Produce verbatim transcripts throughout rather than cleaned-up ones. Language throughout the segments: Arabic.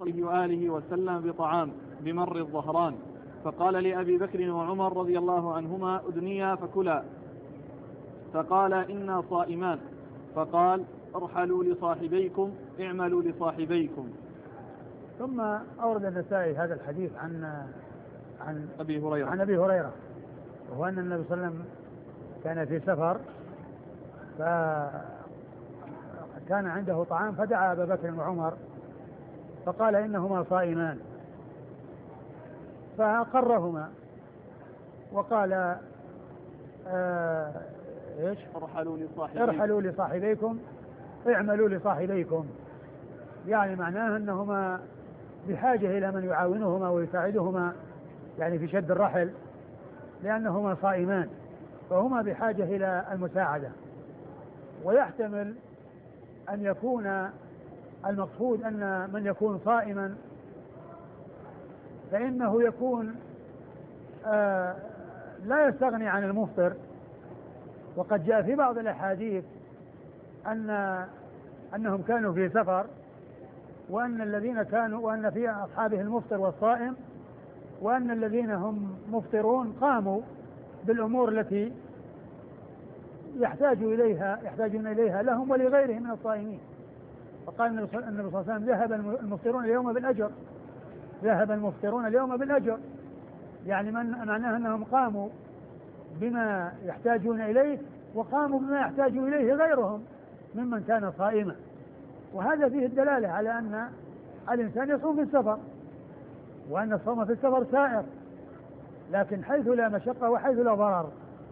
عليه وآله وسلم بطعام بمر الظهران، فقال لأبي بكر وعمر رضي الله عنهما أدنيا فكلا، فقال إنا صائمان، فقال ارحلوا لصاحبيكم اعملوا لصاحبيكم. ثم أورد النسائي هذا الحديث عن عن أبي هريرة عن أبي هريرة وهو أن النبي صلى الله عليه وسلم كان في سفر فكان عنده طعام فدعا أبا بكر وعمر فقال إنهما صائمان فأقرهما وقال آه إيش ارحلوا لصاحبيكم ارحلوا لصاحبيكم اعملوا لصاحبيكم، يعني معناه أنهما بحاجة إلى من يعاونهما ويساعدهما يعني في شد الرحل لأنهما صائمان، فهما بحاجة إلى المساعدة. ويحتمل أن يكون المقصود أن من يكون صائما فإنه يكون آه لا يستغني عن المفطر، وقد جاء في بعض الأحاديث أن أنهم كانوا في سفر وأن الذين كانوا وأن في أصحابه المفطر والصائم، وأن الذين هم مفطرون قاموا بالأمور التي يحتاج إليها يحتاجون إليها لهم ولغيرهم من الصائمين. فقال النبي صلى الله عليه وسلم ذهب المفطرون اليوم بالأجر ذهب المفطرون اليوم بالأجر، يعني من معناه أنهم قاموا بما يحتاجون إليه وقاموا بما يحتاج إليه غيرهم ممن كان صائما. وهذا فيه الدلالة على أن الإنسان يصوم في السفر، وأن الصوم في السفر سائر، لكن حيث لا مشقة وحيث لا ضرر.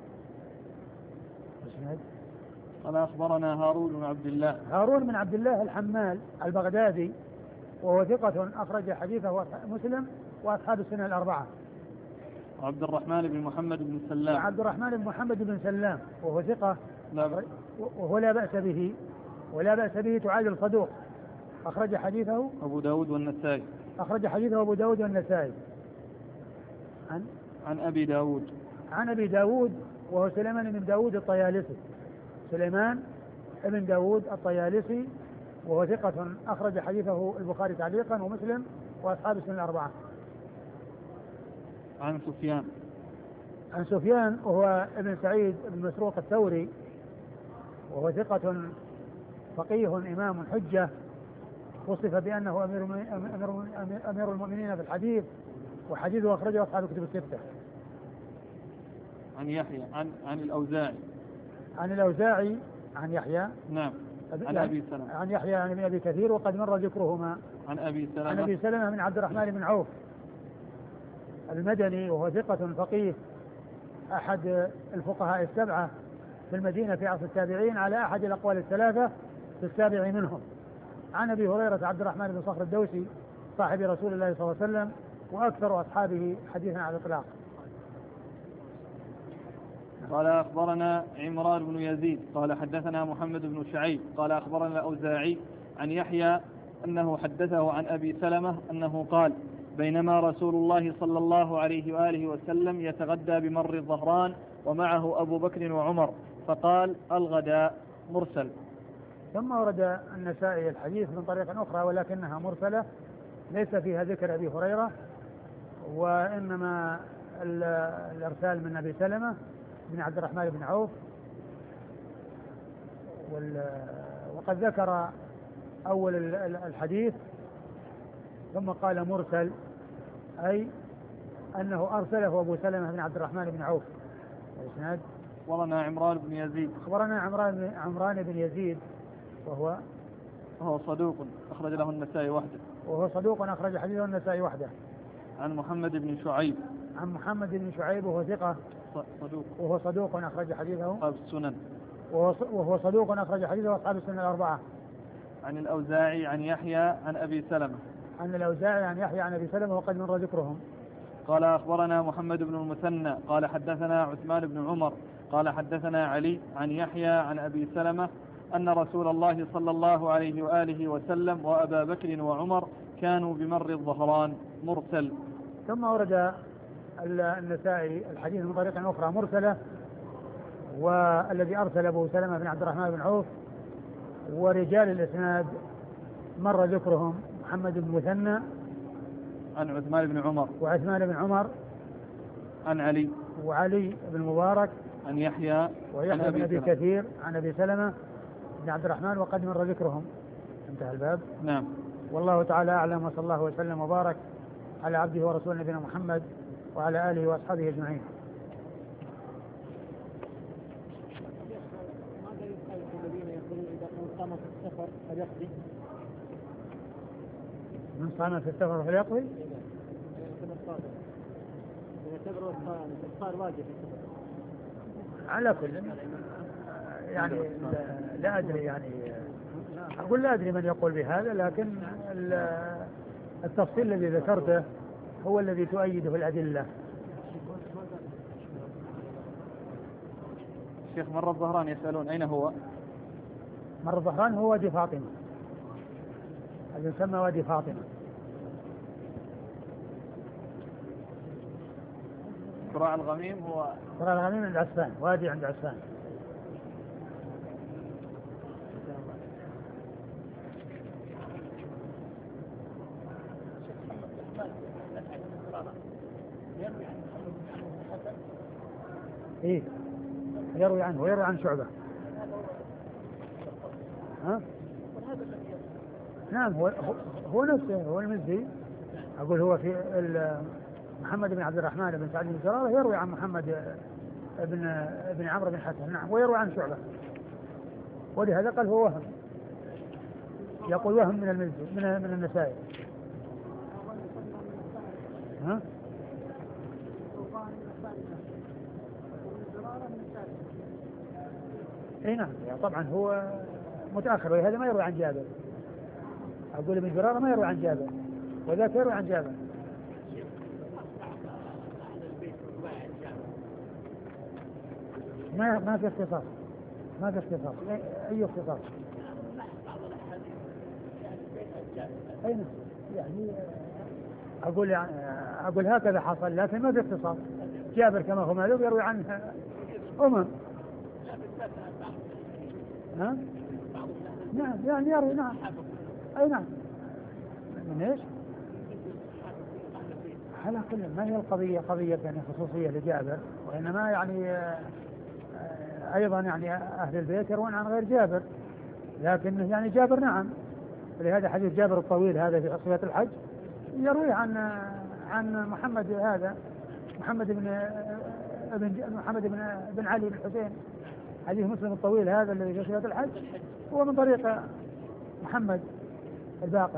قال أخبرنا هارون بن عبد الله هارون بن عبد الله الحمال البغدادي وهو ثقة أخرج حديثه مسلم وأصحاب السنة الأربعة. عبد الرحمن بن محمد بن سلام عبد الرحمن بن محمد بن سلام وهو ثقة وهو لا بأس به ولا بأس به تعادل صدوق، أخرج حديثه أبو داود والنسائي أخرج حديثه أبو داود والنسائي. عن عن أبي داود عن أبي داود وهو سليمان بن داود الطيالسي سليمان بن داود الطيالسي وهو ثقة أخرج حديثه البخاري تعليقا ومسلم وأصحاب السنة الأربعة. عن سفيان عن سفيان وهو ابن سعيد بن مسروق الثوري وهو ثقة فقيه إمام حجة وصف بأنه أمير أمير أمير المؤمنين في الحديث، وحديثه أخرجه أصحاب الكتب الستة. عن يحيى عن عن الأوزاعي عن الأوزاعي عن يحيى نعم عن أبي سلمة عن يحيى عن ابن أبي كثير وقد مر ذكرهما. عن أبي سلمة عن أبي سلمة من عبد الرحمن بن عوف المدني وهو ثقة فقيه أحد الفقهاء السبعة في المدينة في عصر التابعين على أحد الأقوال الثلاثة في السابع منهم. عن أبي هريرة عبد الرحمن بن صخر الدوسي صاحب رسول الله صلى الله عليه وسلم وأكثر أصحابه حديثا على الإطلاق. قال أخبرنا عمران بن يزيد قال حدثنا محمد بن شعيب قال أخبرنا الأوزاعي عن يحيى أنه حدثه عن أبي سلمة أنه قال بينما رسول الله صلى الله عليه وآله وسلم يتغدى بمر الظهران ومعه أبو بكر وعمر فقال الغداء مرسل. ثم ورد النسائي الحديث من طريق أخرى ولكنها مرسلة ليس فيها ذكر أبي هريرة، وإنما الإرسال من أبي سلمة بن عبد الرحمن بن عوف، وقد ذكر أول الحديث ثم قال مرسل أي أنه أرسله أبو سلمة بن عبد الرحمن بن عوف. الإسناد أخبرنا عمران بن يزيد أخبرنا عمران عمران بن يزيد وهو وهو صدوق أخرج له النسائي وحده وهو صدوق أخرج حديثه النسائي وحده. عن محمد بن شعيب عن محمد بن شعيب وهو ثقة صدوق وهو صدوق أخرج حديثه أصحاب السنن وهو صدوق أخرج حديثه أصحاب السنن الأربعة. عن الأوزاعي عن يحيى عن أبي سلمة عن الأوزاعي عن يحيى عن أبي سلمة وقد مر ذكرهم. قال أخبرنا محمد بن المثنى قال حدثنا عثمان بن عمر قال حدثنا علي عن يحيى عن أبي سلمة أن رسول الله صلى الله عليه وآله وسلم وأبا بكر وعمر كانوا بمر الظهران مرسل. ثم ورد النسائي الحديث من طريق أخرى مرسلة، والذي أرسل أبو سلمة بن عبد الرحمن بن عوف ورجال الإسناد مر ذكرهم محمد بن مثنى عن عثمان بن عمر وعثمان بن عمر عن علي وعلي بن مبارك عن يحيى ويحيى بن أبي كثير عن أبي سلمة بن عبد الرحمن وقد مر ذكرهم. انتهى الباب. نعم. والله تعالى أعلم، وصلى الله وسلم وبارك على عبده ورسوله نبينا محمد وعلى آله وأصحابه أجمعين. ماذا يقال الذين يقولون إذا قام في السفر فليقضي؟ من صام في السفر فليقضي؟ يعتبر الإفطار واجب في السفر. على كل يعني لا أدري، يعني أقول لا أدري من يقول بهذا، لكن التفصيل الذي ذكرته هو الذي تؤيده الأدلة. الشيخ مر الظهران يسألون أين هو؟ مر الظهران هو وادي فاطمة، اللي يسمى وادي فاطمة. قراء الغميم هو قراء الغميم عند عسفان، وادي عند عسفان. إيه يروي عنه ويروي عن شعبة. ها؟ نعم هو هو نفسه، هو المزي. أقول هو في محمد بن عبد الرحمن بن سعد بن زرارة يروي عن محمد بن بن عمرو بن حسن. نعم ويروي عن شعبة، ولهذا قال هو وهم، يقول وهم من المزي من من النسائي. ها؟ اي نعم طبعا هو متأخر، وهذا ما يروي عن جابر. أقول ابن زرارة ما يروي عن جابر، وذاك يروي عن جابر. ما ما في اختصاص، ما في اختصاص، أي اختصاص. أي نعم يعني أقول يعني أقول هكذا حصل، لكن ما في اختصاص. جابر كما هو معلوم يروي عنه أمم. ها؟ نعم يعني يروي. نعم أي نعم. من إيش؟ على كل ما هي القضية قضية يعني خصوصية لجابر، وإنما يعني أيضا يعني أهل البيت يروون عن غير جابر، لكن يعني جابر نعم. لهذا حديث جابر الطويل هذا في صفة الحج يروي عن عن محمد هذا محمد بن بن محمد بن بن علي بن حسين. حديث مسلم الطويل هذا الذي في صفة الحج هو من طريق محمد الباقر.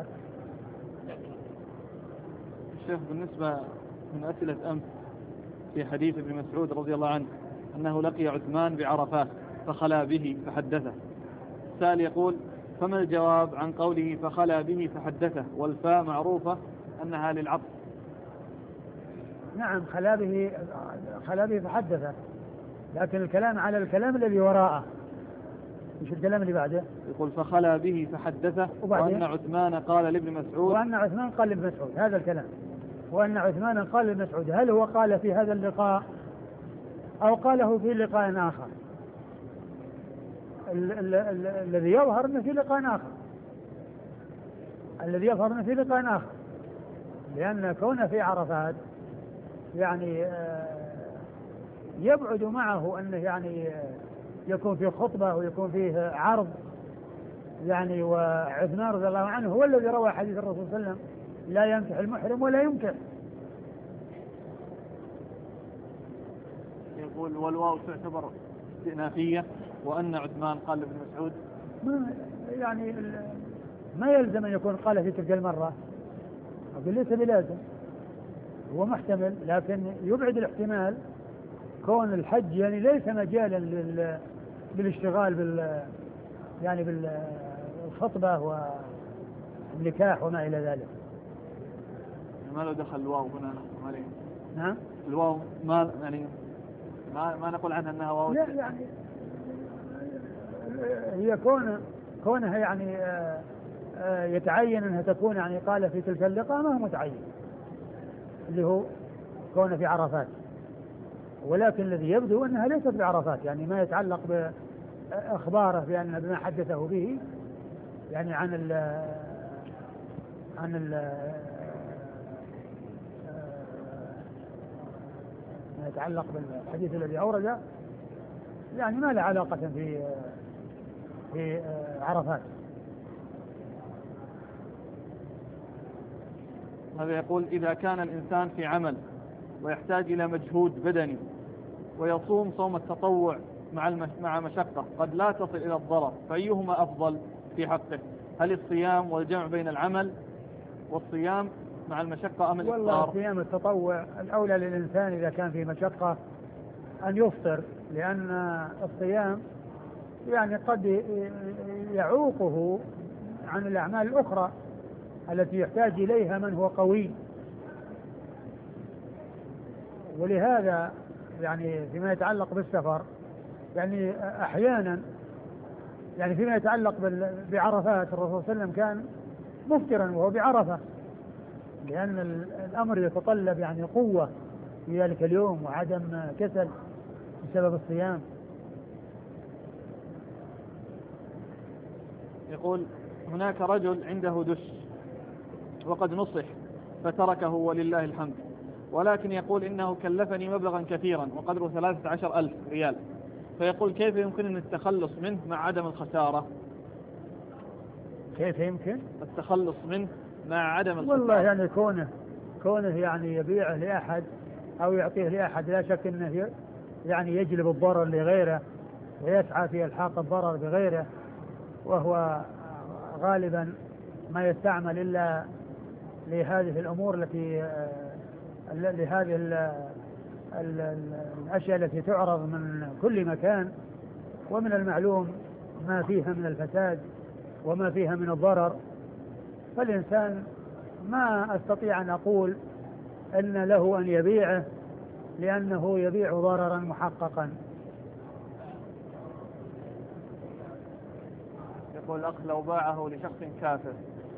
الشيخ بالنسبة من أسئلة أمس في حديث ابن مسعود رضي الله عنه أنه لقي عثمان بعرفات فخلا به فحدثه، سائل يقول فما الجواب عن قوله فخلا به فحدثه والفاء معروفة أنها للعطف؟ نعم خلا به خلا به فحدثه، لكن الكلام على الكلام الذي وراءه. مش الكلام اللي بعده؟ يقول فخلا به فحدثه وأن عثمان قال لابن مسعود وأن عثمان قال لابن مسعود هذا الكلام، وأن عثمان قال لابن مسعود. هل هو قال في هذا اللقاء أو قاله في لقاء آخر؟ ال- ال- ال- الذي يظهر أنه في لقاء آخر، الذي يظهر أنه في لقاء آخر، لأن كونه في عرفات يعني يبعد معه أنه يعني يكون في خطبة ويكون فيه عرض يعني. وعثمان رضي الله عنه هو الذي روى حديث الرسول صلى الله عليه وسلم لا ينكح المحرم ولا ينكح. يقول والواو تعتبر استئنافية وأن عثمان قال لابن مسعود ما يعني ما يلزم أن يكون قال في تلك المرة، أقول ليس بلازم، هو محتمل، لكن يبعد الاحتمال كون الحج يعني ليس مجالا لل... بالاشتغال بال يعني بالخطبة والنكاح وما إلى ذلك. ما لو دخل الواو هنا عليه؟ نعم الواو ما يعني ما, ما نقول عنها أنها واو. لا يعني هي كون كونها يعني يتعين أنها تكون يعني قال في تلك اللقاء ما هو متعين اللي هو كون في عرفات، ولكن الذي يبدو أنها ليست بعرفات، يعني ما يتعلق بأخباره بأن بما حدثه به يعني عن عن ال ما يتعلق بالحديث الذي أورده يعني ما له علاقة في في عرفات. هذا يقول إذا كان الإنسان في عمل ويحتاج إلى مجهود بدني ويصوم صوم التطوع مع مع مشقة قد لا تصل إلى الضرر، فأيهما أفضل في حقه؟ هل الصيام والجمع بين العمل والصيام مع المشقة أم الإفطار؟ والله صيام التطوع الأولى للإنسان إذا كان في مشقة أن يفطر، لأن الصيام يعني قد يعوقه عن الأعمال الأخرى التي يحتاج إليها من هو قوي. ولهذا يعني فيما يتعلق بالسفر يعني أحيانا يعني فيما يتعلق بعرفات الرسول صلى الله عليه وسلم كان مفطرا وهو بعرفة، لأن الأمر يتطلب يعني قوة في ذلك اليوم وعدم كسل بسبب الصيام. يقول هناك رجل عنده دش وقد نصح فتركه ولله الحمد، ولكن يقول إنه كلفني مبلغا كثيرا وقدره ثلاثة عشر ألف ريال، فيقول كيف يمكنني التخلص منه مع عدم الخسارة؟ كيف يمكن التخلص منه مع عدم الخسارة؟ والله يعني كونه كونه يعني يبيعه لأحد أو يعطيه لأحد لا شك أنه يعني يجلب الضرر لغيره ويسعى في إلحاق الضرر بغيره، وهو غالبا ما يستعمل إلا لهذه الأمور التي لهذه الأشياء التي تعرض من كل مكان، ومن المعلوم ما فيها من الفساد وما فيها من الضرر. فالإنسان ما أستطيع أن أقول أن له أن يبيعه لأنه يبيع ضررا محققا. يقول الأخ لو باعه لشخص كافر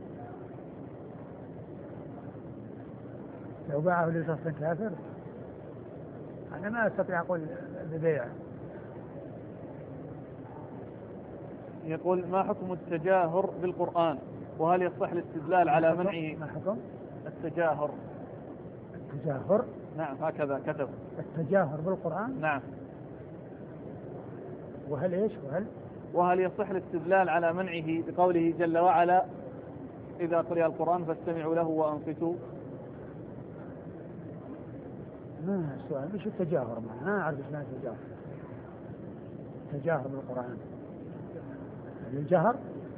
لو باعه لشخص كافر أنا ما أستطيع أقول ببيعه. يقول ما حكم التجاهر بالقرآن، وهل يصح الاستدلال على منعه؟ ما حكم التجاهر التجاهر نعم هكذا كتب التجاهر بالقرآن. نعم. وهل إيش وهل وهل يصح الاستدلال على منعه بقوله جل وعلا إذا قرئ القرآن فاستمعوا له وأنصتوا؟ ما السؤال مش التجاهر، ما ما أعرف إيش معنى التجاهر. التجاهر بالقرآن الجهر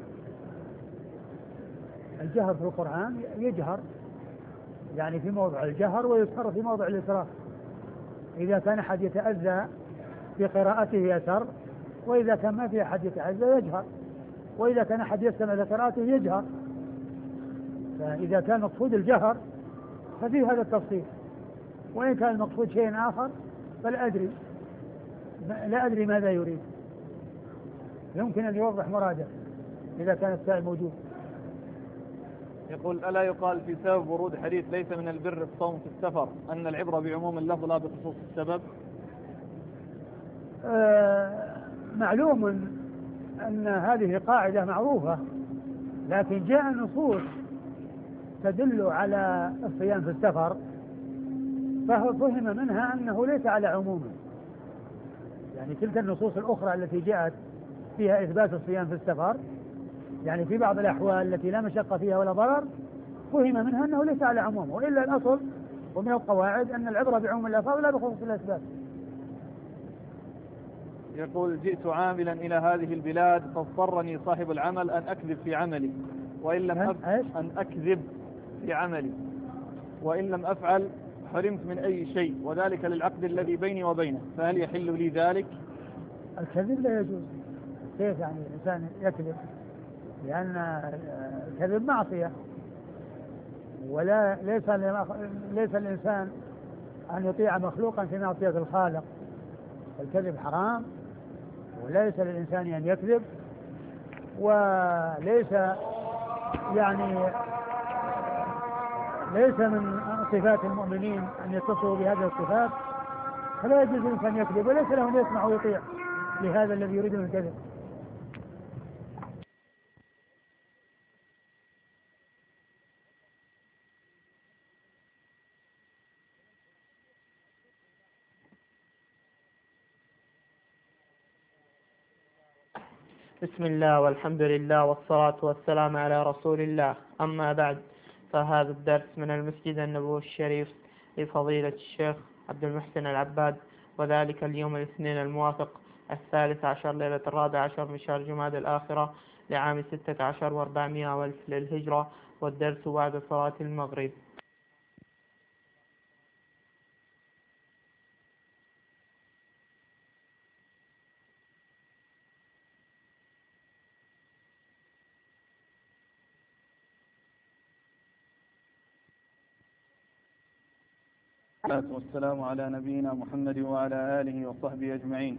الجهر في القرآن يجهر يعني في موضع الجهر ويسر في موضع الإسراف. إذا كان أحد يتأذى في قراءته يسر، وإذا كان ما في أحد يتأذى يجهر، وإذا كان أحد يستمع لقراءته يجهر. فإذا كان مقصود الجهر ففي هذا التفصيل، وإن كان المقصود شيء آخر فلا أدري لا أدري ماذا يريد. يمكن أن يوضح مراده إذا كان السائل موجود. يقول ألا يقال في سبب ورود حديث ليس من البر الصوم في السفر أن العبرة بعموم اللفظ لا بخصوص السبب؟ آه معلوم أن هذه قاعدة معروفة، لكن جاء نصوص تدل على الصيام في السفر ففهم منها أنه ليس على عمومه. يعني تلك النصوص الأخرى التي جاءت فيها إثبات الصيام في السفر يعني في بعض الأحوال التي لا مشقة فيها ولا ضرر فهم منها أنه ليس على عمومه، وإلا الأصل ومن القواعد أن العبرة بعموم الألفاظ لا بخصوص الأسباب. يقول جئت عاملا إلى هذه البلاد فاضطرني صاحب العمل أن أكذب في عملي وإن لم أفعل أن أكذب في عملي وإن لم أفعل حرمت من أي شيء، وذلك للعقد الذي بيني وبينه، فهل يحل لي ذلك؟ الكذب لا يجوز. كيف يعني الإنسان يكذب؟ لأن الكذب معصية، ولا ليس ليس الإنسان أن يطيع مخلوقا في معصية الخالق. الكذب حرام، وليس للإنسان أن يكذب، وليس يعني ليس من صفات المؤمنين أن يتصفوا بهذه الصفات، فلا يجوز الإنسان يكذب، وليس له أن يسمع ويطيع لهذا الذي يريد من الكذب. بسم الله والحمد لله والصلاة والسلام على رسول الله. أما بعد، فهذا الدرس من المسجد النبوي الشريف لفضيلة الشيخ عبد المحسن العباد، وذلك اليوم الاثنين الموافق الثالث عشر ليلة الرابع عشر من شهر جماد الآخرة لعام ستة عشر وأربعمائة والف للهجرة، والدرس بعد صلاة المغرب. والصلاة والسلام على نبينا محمد وعلى آله وصحبه أجمعين.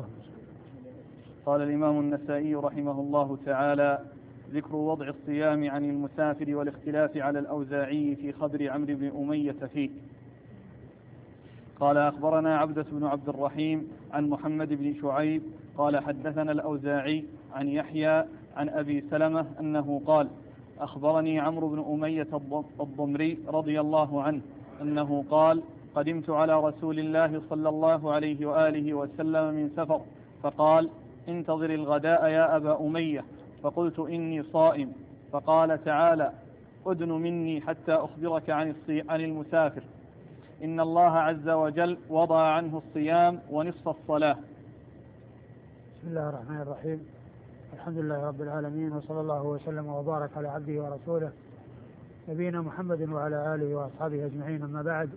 قال الإمام النسائي رحمه الله تعالى: ذكر وضع الصيام عن المسافر والاختلاف على الأوزاعي في خبر عمرو بن أمية فيه. قال: أخبرنا عبدة بن عبد الرحيم عن محمد بن شعيب قال: حدثنا الأوزاعي عن يحيى عن أبي سلمة أنه قال: أخبرني عمرو بن أمية الضمري رضي الله عنه أنه قال: قدمت على رسول الله صلى الله عليه وآله وسلم من سفر، فقال: انتظر الغداء يا أبا أمية. فقلت: إني صائم. فقال: تعالى أدن مني حتى أخبرك عن, عن المسافر، إن الله عز وجل وضع عنه الصيام ونصف الصلاة. بسم الله الرحمن الرحيم. الحمد لله رب العالمين، وصلى الله وسلم وبارك على عبده ورسوله نبينا محمد وعلى آله وأصحابه أجمعين. أما بعد،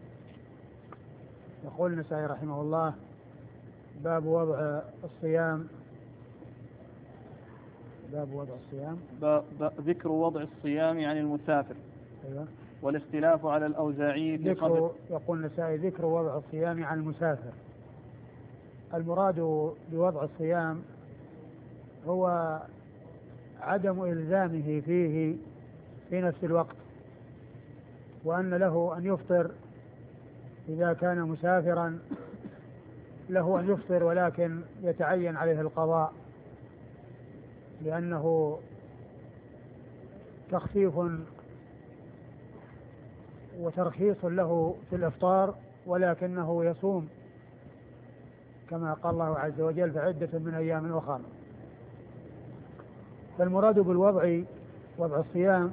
يقول النسائي رحمه الله: باب وضع الصيام باب وضع الصيام ذكر وضع الصيام عن المسافر. أيوة. والاختلاف على الأوزاعي في ذكر يقول النسائي: ذكر وضع الصيام عن المسافر. المراد بوضع الصيام هو عدم إلزامه فيه في نفس الوقت، وأن له أن يفطر إذا كان مسافرا، له أن يفطر ولكن يتعين عليه القضاء، لأنه تخفيف وترخيص له في الإفطار، ولكنه يصوم كما قال الله عز وجل: فعدة من أيام أخرى. فالمراد بالوضع وضع الصيام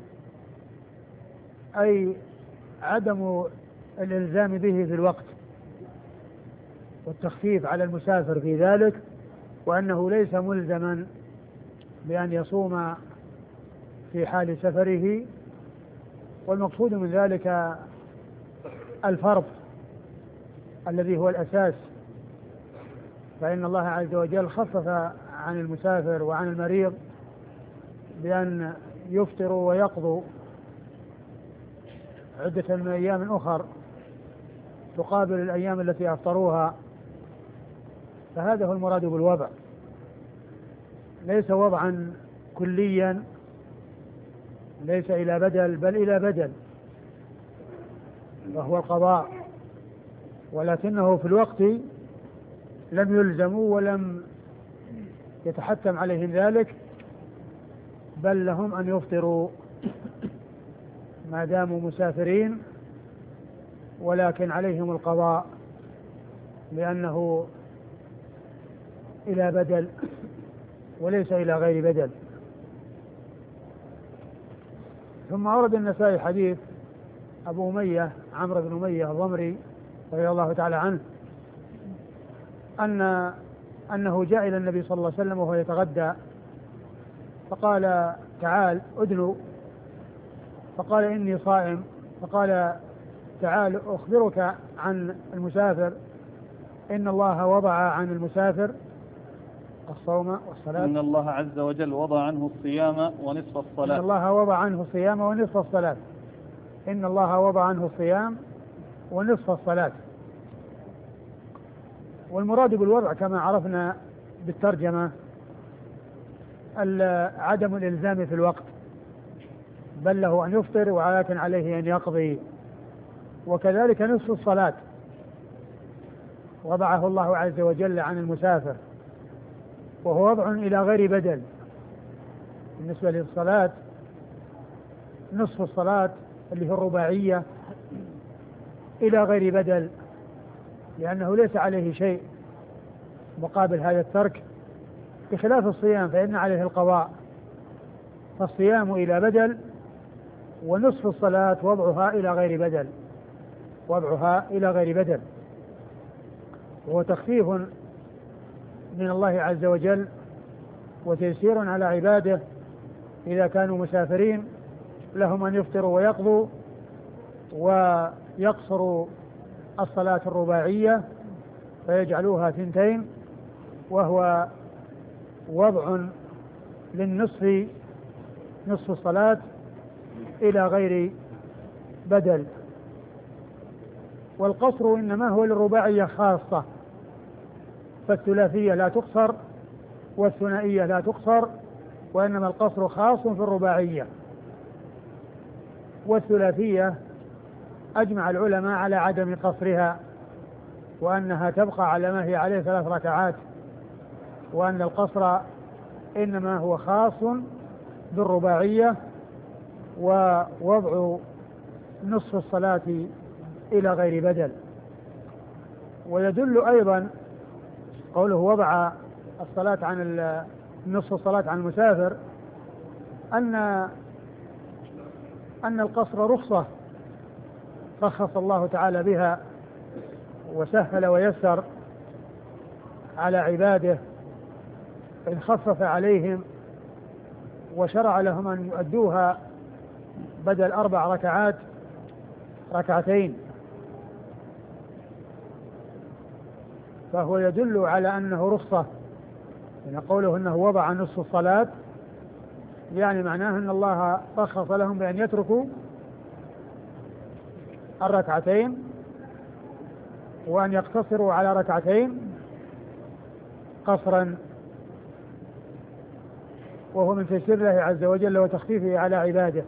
أي عدم الإلزام به في الوقت، والتخفيف على المسافر في ذلك، وأنه ليس ملزما بأن يصوم في حال سفره. والمقصود من ذلك الفرض الذي هو الأساس، فإن الله عز وجل خفف عن المسافر وعن المريض بأن يفطروا ويقضوا عدة من أيام أخر تقابل الأيام التي أفطروها. فهذا هو المراد بالوضع، ليس وضعا كليا، ليس إلى بدل، بل إلى بدل، وهو القضاء، ولكنه في الوقت لم يلزموا ولم يتحتم عليهم ذلك، بل لهم أن يفطروا ما داموا مسافرين، ولكن عليهم القضاء لأنه إلى بدل وليس إلى غير بدل. ثم أورد النسائي حديث أبو أمية عمرو بن أمية الضمري رضي الله تعالى عنه أن أنه جاء إلى النبي صلى الله عليه وسلم وهو يتغدى، فقال: تعال أدنو. فقال: إني صائم. فقال: تعال أخبرك عن المسافر، إن الله وضع عن المسافر الصوم والصلاة. إن الله عز وجل وضع عنه الصيام ونصف الصلاة. إن الله وضع عنه الصيام ونصف الصلاة. إن الله وضع عنه الصيام ونصف الصلاة. والمراد بالوضع كما عرفنا بالترجمة عدم الإلزام في الوقت، بل له أن يفطر ولكن عليه أن يقضي. وكذلك نصف الصلاة وضعه الله عز وجل عن المسافر، وهو وضع إلى غير بدل. بالنسبة للصلاة نصف الصلاة اللي هي الرباعية إلى غير بدل، لأنه ليس عليه شيء مقابل هذا الترك بخلاف الصيام فإن عليه القضاء، فالصيام إلى بدل، ونصف الصلاة وضعها إلى غير بدل وضعها إلى غير بدل وهو تخفيف من الله عز وجل وتيسير على عباده إذا كانوا مسافرين لهم أن يفطروا ويقضوا ويقصروا الصلاة الرباعية فيجعلوها ثنتين، وهو وضع للنصف نصف الصلاة إلى غير بدل. والقصر إنما هو للرباعية خاصة، فالثلاثية لا تقصر والثنائية لا تقصر، وإنما القصر خاص في الرباعية. والثلاثية أجمع العلماء على عدم قصرها، وأنها تبقى على ما هي عليه ثلاث ركعات، وأن القصر إنما هو خاص بالرباعية ووضع نصف الصلاة إلى غير بدل. ويدل أيضا قوله وضع الصلاة عن نصف الصلاة عن المسافر أن أن القصر رخصة رخص الله تعالى بها وسهل ويسر على عباده إن خفف عليهم وشرع لهم أن يؤدوها بدل أربع ركعات ركعتين، فهو يدل على أنه رخصة. يعني قوله أنه وضع نصف الصلاة يعني معناه أن الله رخص لهم بأن يتركوا الركعتين وأن يقتصروا على ركعتين قصرا، وهو من تيسير الله عز وجل وتخفيفه على عباده.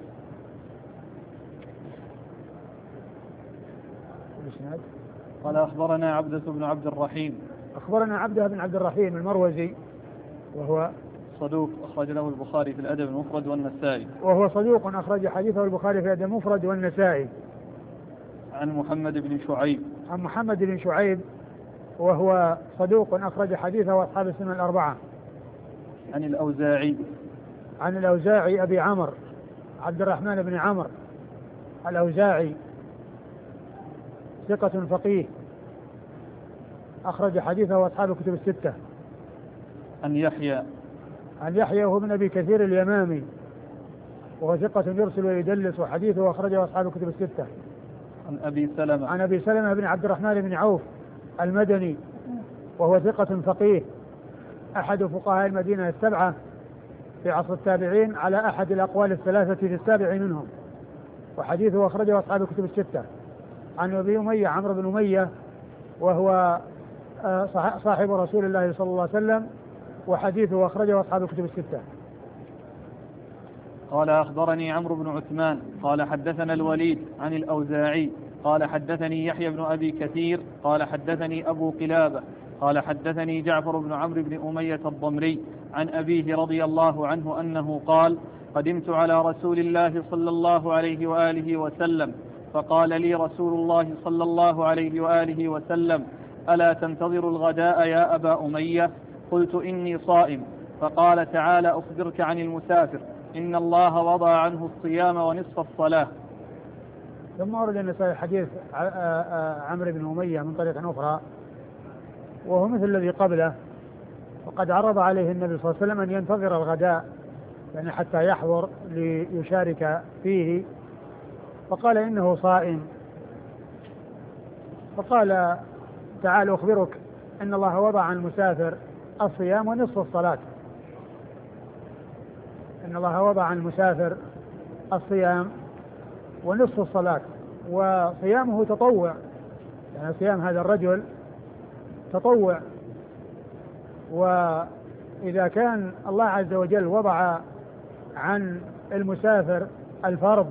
قال أخبرنا عبدة بن عبد الرحيم أخبرنا عبدة بن عبد الرحيم المروزي وهو صدوق أخرج له البخاري في الأدب المفرد والنسائي وهو صدوق أخرج حديثه البخاري في الأدب المفرد والنسائي. عن محمد بن شعيب عن محمد بن شعيب وهو صدوق أخرج حديثه أصحاب السنة الأربعة. عن الأوزاعي عن الأوزاعي أبي عمرو عبد الرحمن بن عمرو الأوزاعي ثقة فقيه أخرج حديثه أصحاب الكتب الستة. عن يحيى عن يحيى وهو ابن أبي كثير اليمامي وهو ثقة يرسل ويدلس وحديثه أخرجه أصحاب الكتب الستة. عن أبي سلمة عن أبي سلمة بن عبد الرحمن بن عوف المدني وهو ثقة فقيه أحد فقهاء المدينة السبعة في عصر التابعين على أحد الأقوال الثلاثة في السابع منهم، وحديثه أخرجه أصحاب الكتب الستة. عن أبي أمية عمرو بن أمية وهو صاحب رسول الله صلى الله عليه وسلم وحديثه أخرجه أصحاب الكتب الستة. قال أخبرني عمرو بن عثمان قال حدثنا الوليد عن الأوزاعي قال حدثني يحيى بن أبي كثير قال حدثني أبو قلابة قال حدثني جعفر بن عمرو بن أمية الضمري عن أبيه رضي الله عنه أنه قال قدمت على رسول الله صلى الله عليه وآله وسلم فقال لي رسول الله صلى الله عليه وآله وسلم ألا تنتظر الغداء يا أبا أمية؟ قلت إني صائم. فقال تعالى أخبرك عن المسافر إن الله وضع عنه الصيام ونصف الصلاة. ثم ورد النسائي حديث عمرو بن أمية من طريق أخرى وهو مثل الذي قبله، وقد عرض عليه النبي صلى الله عليه وسلم أن ينتظر الغداء يعني حتى يحضر ليشارك فيه، فقال إنه صائم. فقال تعال أخبرك إن الله وضع عن المسافر الصيام ونصف الصلاة. إن الله وضع عن المسافر الصيام ونصف الصلاة، وصيامه تطوع، يعني صيام هذا الرجل تطوع. وإذا كان الله عز وجل وضع عن المسافر الفرض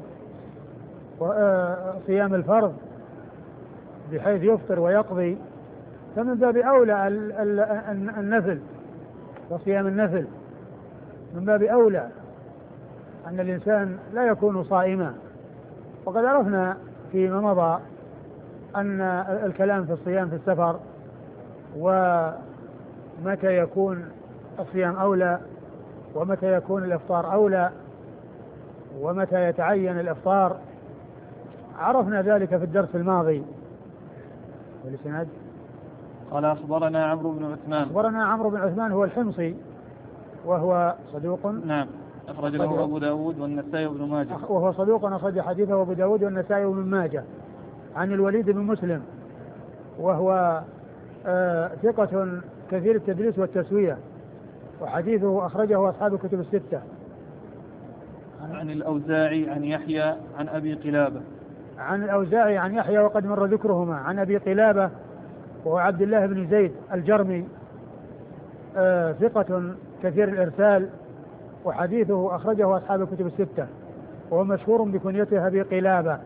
صيام الفرض بحيث يفطر ويقضي، فمن باب أولى النفل وصيام النفل، من باب أولى أن الإنسان لا يكون صائما. وقد عرفنا فيما مضى أن الكلام في الصيام في السفر ومتى يكون الصيام أولى ومتى يكون الإفطار أولى ومتى يتعين الإفطار، عرفنا ذلك في الدرس الماضي. والإسناد قال أخبرنا عمرو بن عثمان. أخبرنا عمرو بن عثمان هو الحمصي وهو صدوق. نعم أخرج له أبو داود والنسائي وابن ماجه. وهو صدوق أخرج حديثه أبو داود والنسائي وابن ماجه. عن الوليد بن مسلم وهو آه ثقة كثير التدليس والتسوية، وحديثه أخرجه أصحاب الكتب الستة. عن الأوزاعي عن يحيى عن أبي قلابة. عن الأوزاعي عن يحيى وقد مر ذكرهما. عن أبي قلابة وهو عبد الله بن زيد الجرمي آه ثقة كثير الإرسال، وحديثه أخرجه أصحاب الكتب الستة، وهو مشهور بكنيته أبي قلابة.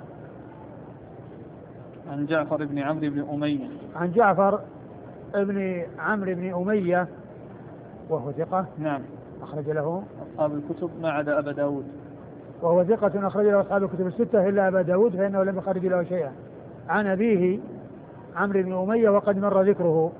عن جعفر بن عمرو بن أمية. عن جعفر بن عمرو بن أمية وهو ثقة. نعم أخرج له أصحاب الكتب ما عدا أبا داود. وهو ثقة أخرج له أصحاب الكتب الستة إلا أبا داود فإنه لم يخرج له شيئا. عن أبيه عمرو بن أمية وقد مر ذكره.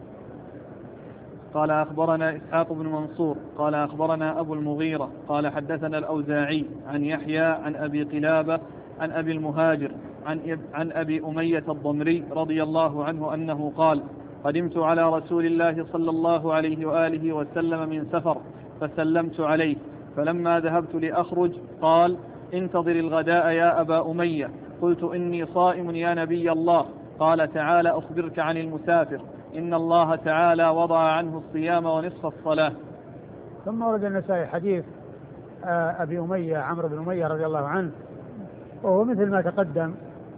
قال أخبرنا إسحاق بن منصور قال أخبرنا أبو المغيرة قال حدثنا الأوزاعي عن يحيى عن أبي قلابة عن أبي المهاجر عن, عن أبي أمية الضمري رضي الله عنه أنه قال قدمت على رسول الله صلى الله عليه وآله وسلم من سفر فسلمت عليه، فلما ذهبت لأخرج قال انتظر الغداء يا أبا أمية. قلت إني صائم يا نبي الله. قال تعالى أخبرك عن المسافر إن الله تعالى وضع عنه الصيام ونصف الصلاة. ثم ورد النسائي حديث أبي أمية عمرو بن أمية رضي الله عنه، وهو مثل ما تقدم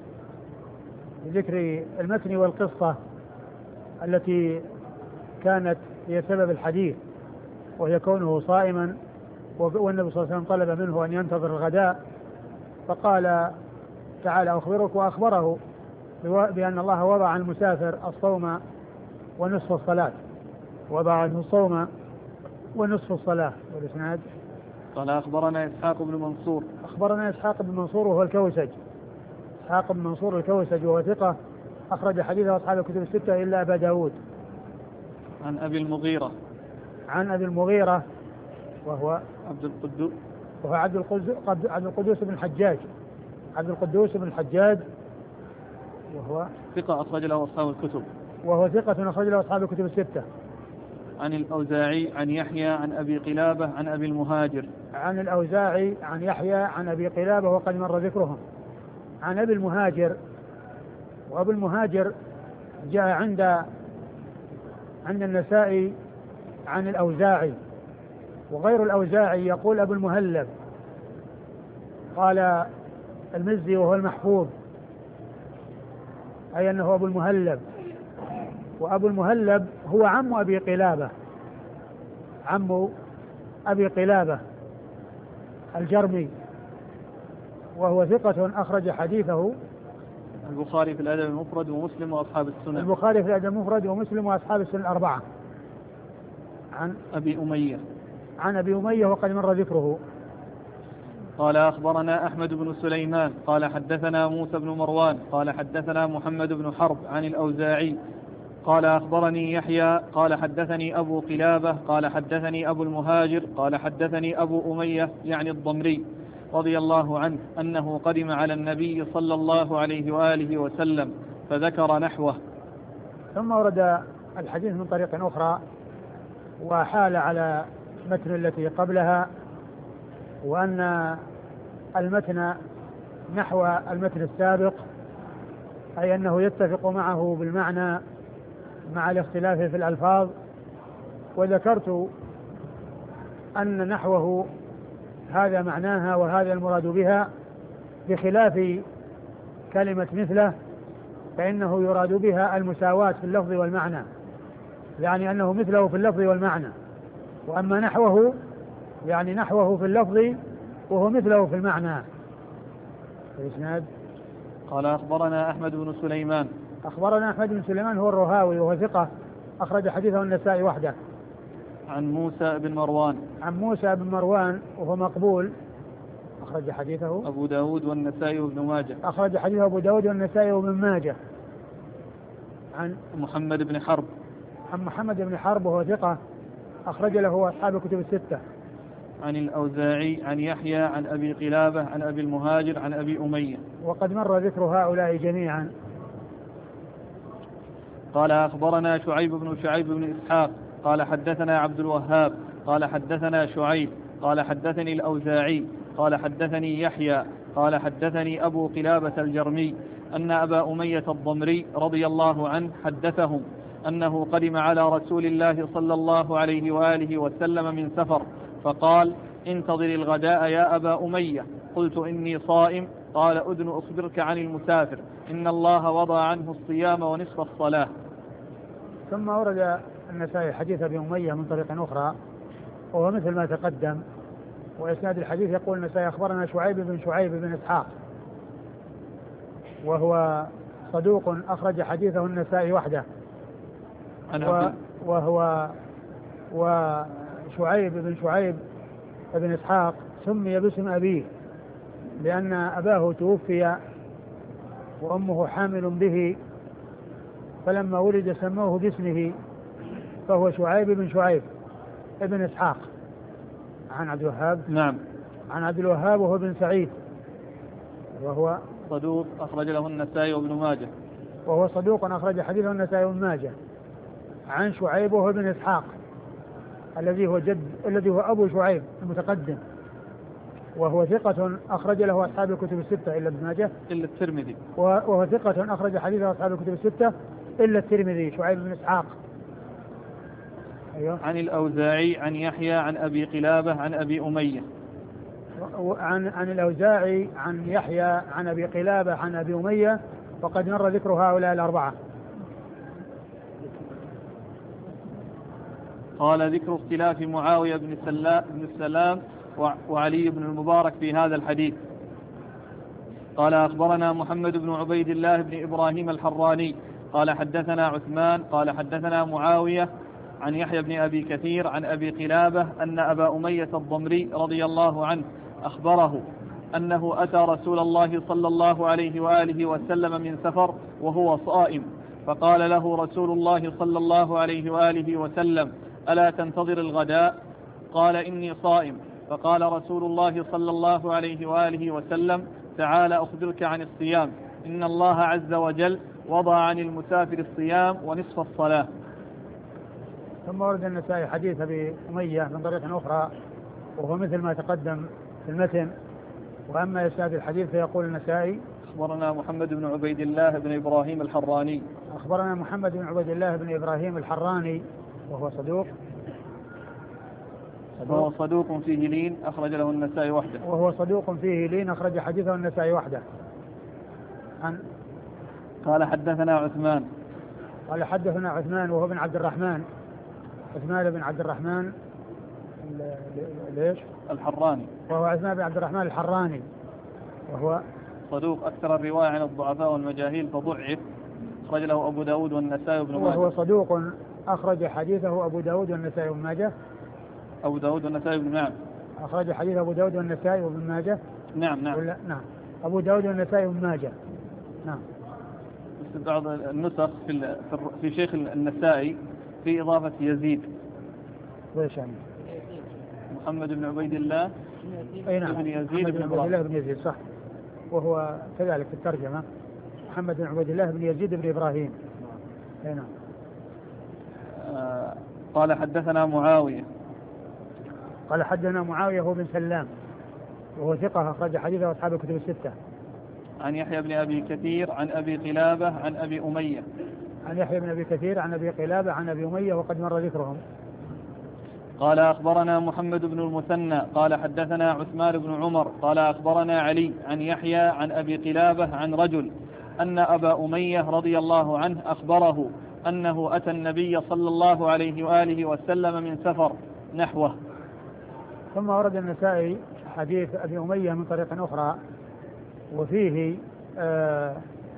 بذكر المتن والقصة التي كانت هي سبب الحديث، وهي كونه صائما والنبي صلى الله عليه وسلم طلب منه أن ينتظر الغداء، فقال تعالى أخبرك وأخبره بأن الله وضع عن المسافر الصوم ونصف الصلاة، وضع عنه الصوم ونصف الصلاة. والإسناد قال أخبرنا إسحاق بن منصور. أخبرنا إسحاق بن منصور وهو الكوسج. إسحاق بن منصور الكوسج وهو ثقة أخرج حديثه أصحاب الكتب الستة إلا أبا داود. عن أبي المغيرة. عن أبي المغيرة وهو عبد القدوس وهو عبد القدوس عبد القدوس بن الحجاج عبد القدوس بن الحجاج وهو ثقة أخرج له أصحاب الكتب. وهو ثقة أخرج له أصحاب الكتب الستة. عن الأوزاعي عن يحيى عن أبي قلابة عن أبي المهاجر. عن الأوزاعي عن يحيى عن أبي قلابة وقد مر ذكرهم. عن أبي المهاجر، وأبو المهاجر جاء عند عند النسائي عن الأوزاعي، وغير الأوزاعي يقول أبو المهلب. قال المزي وهو المحفوظ أي أنه أبو المهلب، وأبو المهلب هو عم أبي قلابة عم أبي قلابة الجرمي، وهو ثقة أخرج حديثه البخاري في الأدب المفرد ومسلم وأصحاب السنن. البخاري في الأدب المفرد ومسلم وأصحاب السنن الأربعة. عن أبي أمية. عن أبي أمية وقد مر ذكره. قال أخبرنا أحمد بن سليمان قال حدثنا موسى بن مروان قال حدثنا محمد بن حرب عن الأوزاعي قال أخبرني يحيى قال حدثني أبو قلابة قال حدثني أبو المهاجر قال حدثني أبو أمية يعني الضمري رضي الله عنه أنه قدم على النبي صلى الله عليه وآله وسلم فذكر نحوه. ثم ورد الحديث من طريق أخرى وحال على متن التي قبلها، وأن المتن نحو المتن السابق، أي أنه يتفق معه بالمعنى مع الاختلاف في الألفاظ. وذكرت أن نحوه هذا معناها وهذا المراد بها، بخلاف كلمة مثله فإنه يراد بها المساواة في اللفظ والمعنى، يعني أنه مثله في اللفظ والمعنى. وأما نحوه يعني نحوه في اللفظ وهو مثله في المعنى. الإسناد قال أخبرنا أحمد بن سليمان. أخبرنا أحمد بن سليمان هو الرهاوي وهو ثقة أخرج حديثه النسائي وحده. عن موسى بن مروان. عن موسى بن مروان وهو مقبول أخرج حديثه أبو داود والنسائي وابن ماجه. أخرج حديثه أبو داود والنسائي وابن ماجه. عن محمد بن حرب. عن محمد بن حرب وهو ثقة أخرج له أصحاب الكتب الستة. عن الأوزاعي عن يحيى عن أبي قلابة عن أبي المهاجر عن أبي أمية. وقد مر ذكر هؤلاء جميعا. قال أخبرنا شعيب بن شعيب بن إسحاق قال حدثنا عبد الوهاب قال حدثنا شعيب قال حدثني الأوزاعي قال حدثني يحيى قال حدثني أبو قلابة الجرمي أن أبا أمية الضمري رضي الله عنه حدثهم أنه قدم على رسول الله صلى الله عليه وآله وسلم من سفر فقال انتظر الغداء يا أبا أمية. قلت إني صائم. قال أذن أخبرك عن المسافر إن الله وضع عنه الصيام ونصف الصلاة. ثم ورد النسائي حديث أبي أمية من طريق أخرى وهو مثل ما تقدم. وإسناد الحديث يقول النسائي أخبرنا شعيب بن شعيب بن إسحاق وهو صدوق أخرج حديثه النسائي وحده. و وهو وشعيب بن شعيب بن إسحاق سمي باسم أبيه لأن أباه توفي وأمه حامل به فلما ولد سموه باسمه فهو شعيب بن شعيب ابن إسحاق. عن عبد الوهاب. نعم. عن عبد الوهاب وهو بن سعيد وهو صدوق أخرج له النسائي وابن ماجه. وهو صدوق أخرج حديثه النسائي وابن ماجه. عن شعيب وهو بن إسحاق الذي هو جد الذي هو أبو شعيب المتقدم وهو ثقة أخرج له أصحاب الكتب الستة إلا ابن ماجه إلا الترمذي. وهو ثقة أخرج حديثه أصحاب الكتب الستة إلا الترمذي. شعيب بن إسحاق. أيوه. عن الأوزاعي عن يحيى عن أبي قلابة عن أبي أمية. عن عن الأوزاعي عن يحيى عن أبي قلابة عن أبي أمية وقد مر ذكر هؤلاء الأربعة. قال ذكر اختلاف معاوية بن السلام وعلي بن المبارك في هذا الحديث. قال أخبرنا محمد بن عبيد الله بن إبراهيم الحراني قال حدثنا عثمان قال حدثنا معاوية عن يحيى بن أبي كثير عن أبي قلابة أن أبا أمية الضمري رضي الله عنه أخبره أنه أتى رسول الله صلى الله عليه وآله وسلم من سفر وهو صائم فقال له رسول الله صلى الله عليه وآله وسلم ألا تنتظر الغداء؟ قال إني صائم. فقال رسول الله صلى الله عليه وآله وسلم تعال أخبرك عن الصيام إن الله عز وجل وضع عن المسافر الصيام ونصف الصلاة. ثم ورد النسائي حديث أبي أمية من طريق أخرى وهو مثل ما تقدم في المتن. وأما إسناد الحديث فيقول النسائي أخبرنا محمد بن عبيد الله بن إبراهيم الحراني. أخبرنا محمد بن عبيد الله بن إبراهيم الحراني وهو صدوق. وهو صدوق فيه لين أخرج له النسائي وحده. وهو صدوق فيه لين أخرج حديثه النسائي وحده. عن قال حدثنا عثمان. قال حدثنا عثمان وهو بن عبد الرحمن عثمان بن عبد الرحمن ليش؟ الحراني. وهو عثمان بن عبد الرحمن الحراني وهو صدوق أكثر الرواية عن الضعفاء والمجاهيل فضعف أخرج له أبو داود والنسائي وابن ماجه. وهو صدوق أخرج حديثه أبو داود والنسائي وابن ماجه. أبو داود والنسائي وابن نعم. أخرج حديث أبو داود والنسائي وابن ماجه. نعم نعم. ولا نعم أبو داود والنسائي وابن ماجه. نعم. بس بعض النسخ في في شيخ النسائي في إضافة يزيد. وإيش يعني؟ محمد بن عبيد الله. أي نعم. بن يزيد بن عبيد الله بن يزيد صح. وهو كذلك في الترجمة محمد بن عبيد الله بن يزيد بن إبراهيم. أي نعم. آه قال حدثنا معاوية. قال حدثنا معاوية هو بن سلام وهو ثقة أخرج حديثه أصحاب الكتب الستة. عن يحيى بن أبي كثير عن أبي قلابة عن أبي أمية. عن يحيى بن أبي كثير عن أبي قلابة عن أبي أمية وقد مر ذكرهم. قال أخبرنا محمد بن المثنى قال حدثنا عثمان بن عمر قال أخبرنا علي عن يحيى عن أبي قلابة عن رجل أن أبا أمية رضي الله عنه أخبره أنه أتى النبي صلى الله عليه وآله وسلم من سفر نحوه. ثم ورد النسائي حديث أبي أمية من طريق أخرى وفيه آه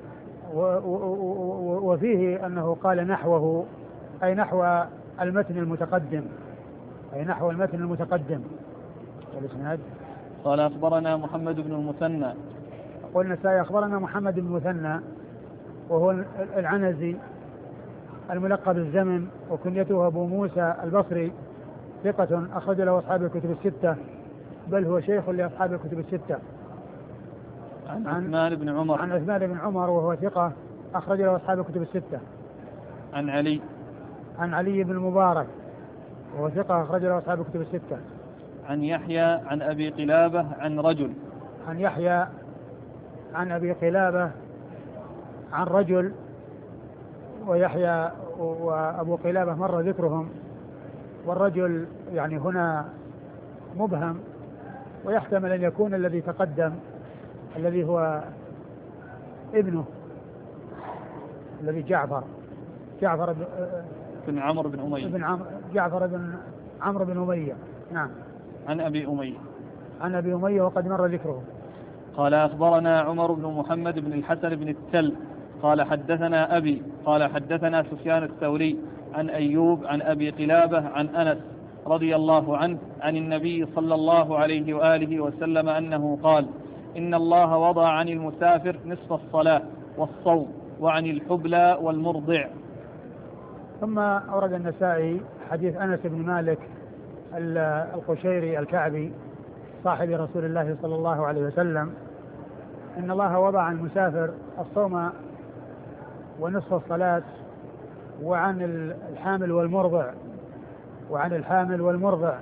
وفيه أنه قال نحوه أي نحو المتن المتقدم أي نحو المتن المتقدم. والإسناد قال أخبرنا محمد بن المثنى. قلنا النسائي أخبرنا محمد بن المثنى وهو العنزي الملقب بالزمن وكنيته أبو موسى البصري ثقة أخرج له أصحاب الكتب الستة، بل هو شيخ لأصحاب الكتب الستة. عن عثمان بن عمر عن عثمان بن عمر وهو ثقة أخرج له أصحاب الكتب الستة. عن علي عن علي بن المبارك وهو ثقة أخرج له أصحاب الكتب الستة. عن يحيى عن أبي قلابة عن رجل عن يحيى عن أبي قلابة عن رجل، ويحيى وأبو قلابة مر ذكرهم، والرجل يعني هنا مبهم، ويحتمل أن يكون الذي تقدم الذي هو ابنه الذي جعفر جعفر بن عمرو بن أمية بن عمرو جعفر بن عمرو بن أمية. نعم. عن أبي أمية عن أبي أمية وقد مر ذكره. قال أخبرنا عمر بن محمد بن الحسن بن التل قال حدثنا أبي قال حدثنا سفيان الثوري عن أيوب عن أبي قلابة عن أنس رضي الله عنه عن النبي صلى الله عليه وآله وسلم أنه قال: إن الله وضع عن المسافر نصف الصلاة والصوم وعن الحبلى والمرضع. ثم أورد النسائي حديث أنس بن مالك القشيري الكعبي صاحب رسول الله صلى الله عليه وسلم: إن الله وضع عن المسافر الصوم ونصف الصلاة وعن الحامل والمرضع وعن الحامل والمرضع.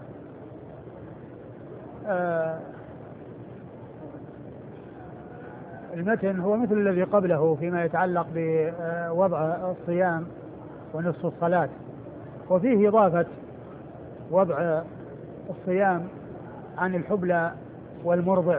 آه المتن هو مثل الذي قبله فيما يتعلق بوضع الصيام ونصف الصلاة، وفيه إضافة وضع الصيام عن الحبلى والمرضع.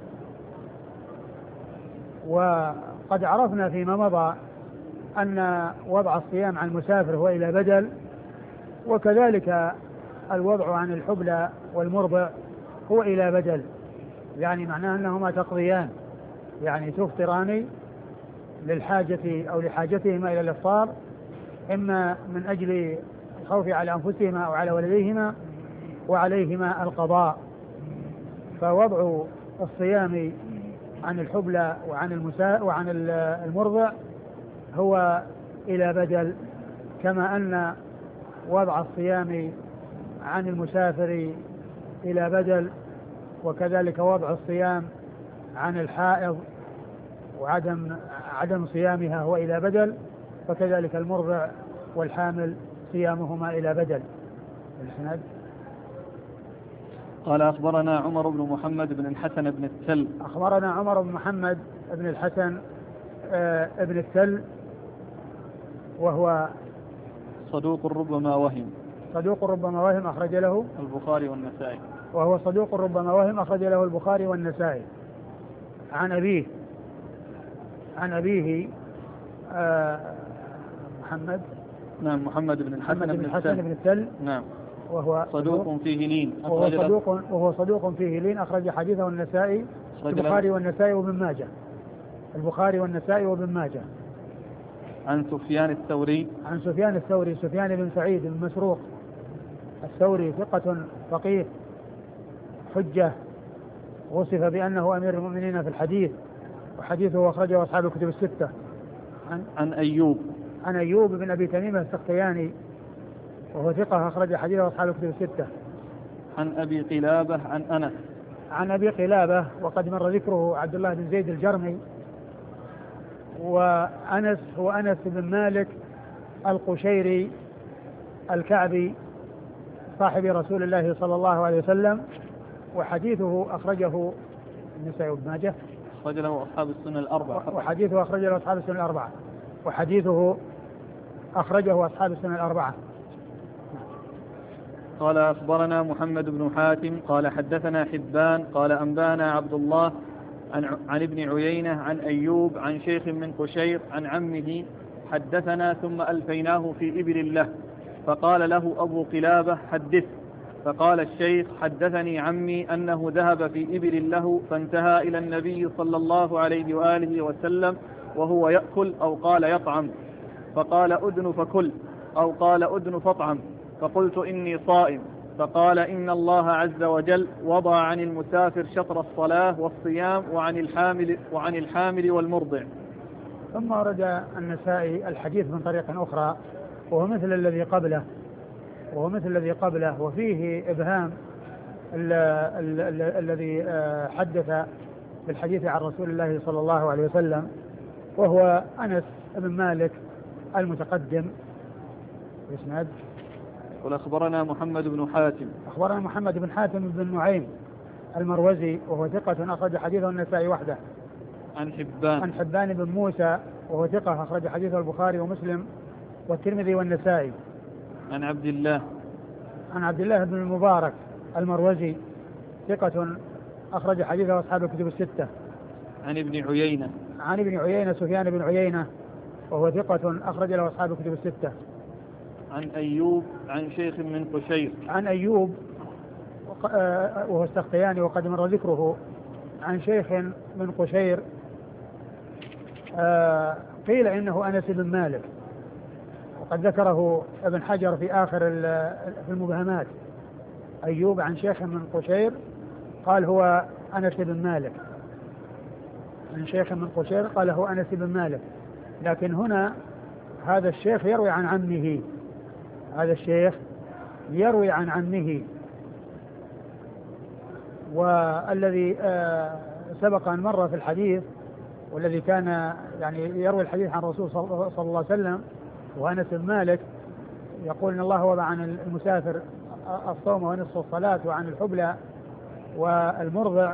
وقد عرفنا فيما مضى أن وضع الصيام عن المسافر هو إلى بدل، وكذلك الوضع عن الحبلى والمرضع هو إلى بدل، يعني معناه أنهما تقضيان، يعني تفطران للحاجة أو لحاجتهما إلى الإفطار، إما من أجل الخوف على أنفسهما أو على ولديهما وعليهما القضاء. فوضع الصيام عن الحبلى وعن المسا وعن المرضع هو إلى بدل، كما أن وضع الصيام عن المسافر إلى بدل، وكذلك وضع الصيام عن الحائض وعدم عدم صيامها هو إلى بدل، وكذلك المرضع والحامل صيامهما إلى بدل. الإسناد: قال أخبرنا عمر بن محمد بن الحسن بن التل أخبرنا عمر بن محمد بن الحسن آه ابن التل وهو صدوق ربما وهم صدوق ربما وهم أخرج له البخاري والنسائي وهو صدوق ربما وهم أخرج له البخاري والنسائي. عن أبيه عن أبيه آه محمد نعم محمد بن الحسن محمد بن الحسن بن التل نعم وهو صدوق فيه لين وهو صدوق وهو صدوق فيه لين أخرج حديثه النسائي البخاري والنسائي وابن ماجه البخاري والنسائي وابن ماجه. عن سفيان الثوري عن سفيان الثوري سفيان بن سعيد بن مسروق الثوري ثقة فقيه حجة، وصف بأنه أمير المؤمنين في الحديث، وحديثه أخرجه أصحاب الكتب الستة. عن, عن أيوب عن أيوب بن أبي تميمة السختياني وهو ثقة أخرج حديثه أصحاب الكتب الستة. عن أبي قلابة عن أنس عن أبي قلابة وقد مر ذكره عبد الله بن زيد الجرمي. وأنس هو أنس بن مالك القشيري الكعبي صاحب رسول الله صلى الله عليه وسلم، وحديثه أخرجه النسائي وابن ماجه أخرج له أصحاب السنة الأربعة وحديثه أخرج له أصحاب السنة الأربعة وحديثه أخرجه أصحاب السنة الأربعة. قال أخبرنا محمد بن حاتم قال حدثنا حبان قال أنبانا عبد الله عن, عن ابن عيينة عن أيوب عن شيخ من قشير عن عمه حدثنا ثم ألفيناه في إبل له، فقال له أبو قلابة: حدث. فقال الشيخ: حدثني عمي أنه ذهب في إبل له فانتهى إلى النبي صلى الله عليه وآله وسلم وهو يأكل أو قال يطعم، فقال: أدن فكل، أو قال: أدن فاطعم، فقلت: إني صائم. فقال: إن الله عز وجل وضع عن المسافر شطر الصلاة والصيام وعن الحامل, وعن الحامل والمرضع. ثم ورد النسائي الحديث من طريق أخرى وهو مثل الذي قبله، وهو مثل الذي قبله، وفيه إبهام ال ال ال الذي حدث بالحديث عن رسول الله صلى الله عليه وسلم، وهو أنس بن مالك المتقدم. اسناد. قال أخبرنا محمد بن حاتم. أخبرنا محمد بن حاتم بن نعيم المروزي وهو ثقة أخرج حديثه النسائي وحده. عن حبان. عن حبان بن موسى وهو ثقة أخرج حديثه البخاري ومسلم والترمذي والنسائي. عن عبد الله. عن عبد الله بن المبارك المروزي ثقة أخرج حديثه أصحاب الكتب الستة. عن ابن عيينة. عن ابن عيينة سفيان بن عيينة وهو ثقة أخرج له أصحاب الكتب الستة. عن أيوب عن شيخ من قشير. عن أيوب وهو السختياني وقد مر ذكره. عن شيخ من قشير قيل إنه أنس بن مالك، وقد ذكره ابن حجر في آخر في المبهمات. أيوب عن شيخ من قشير قال هو أنس بن مالك، عن شيخ من قشير قال هو أنس بن مالك، لكن هنا هذا الشيخ يروي عن عمه، هذا الشيخ يروي عن عمه. والذي سبق أن مر في الحديث والذي كان يعني يروي الحديث عن الرسول صلى الله عليه وسلم وأنس بن مالك يقول إن الله وضع عن المسافر الصوم ونصف الصلاة وعن الحبلى والمرضع.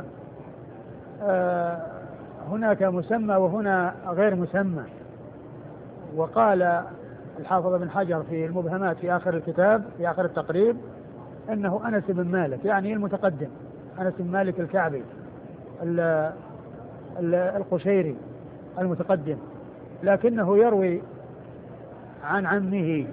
هناك مسمى وهنا غير مسمى. وقال الحافظ بن حجر في المبهمات في آخر الكتاب في آخر التقريب أنه أنس بن مالك، يعني المتقدم أنس بن مالك الكعبي القشيري المتقدم، لكنه يروي عن عمه.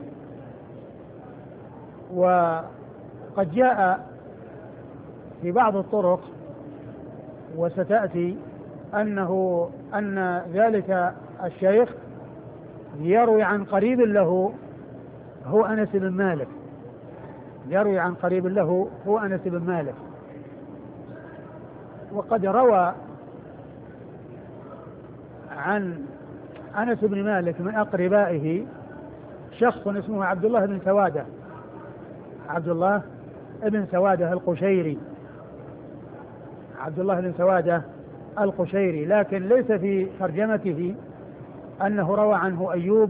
وقد جاء في بعض الطرق وستأتي أنه أن ذلك الشيخ يروي عن قريب له هو أنس بن مالك، يروي عن قريب له هو أنس بن مالك. وقد روى عن أنس بن مالك من أقربائه شخص اسمه عبد الله بن سوادة، عبد الله بن سوادة القشيري، عبد الله بن سوادة القشيري، لكن ليس في ترجمته أنه روى عنه أيوب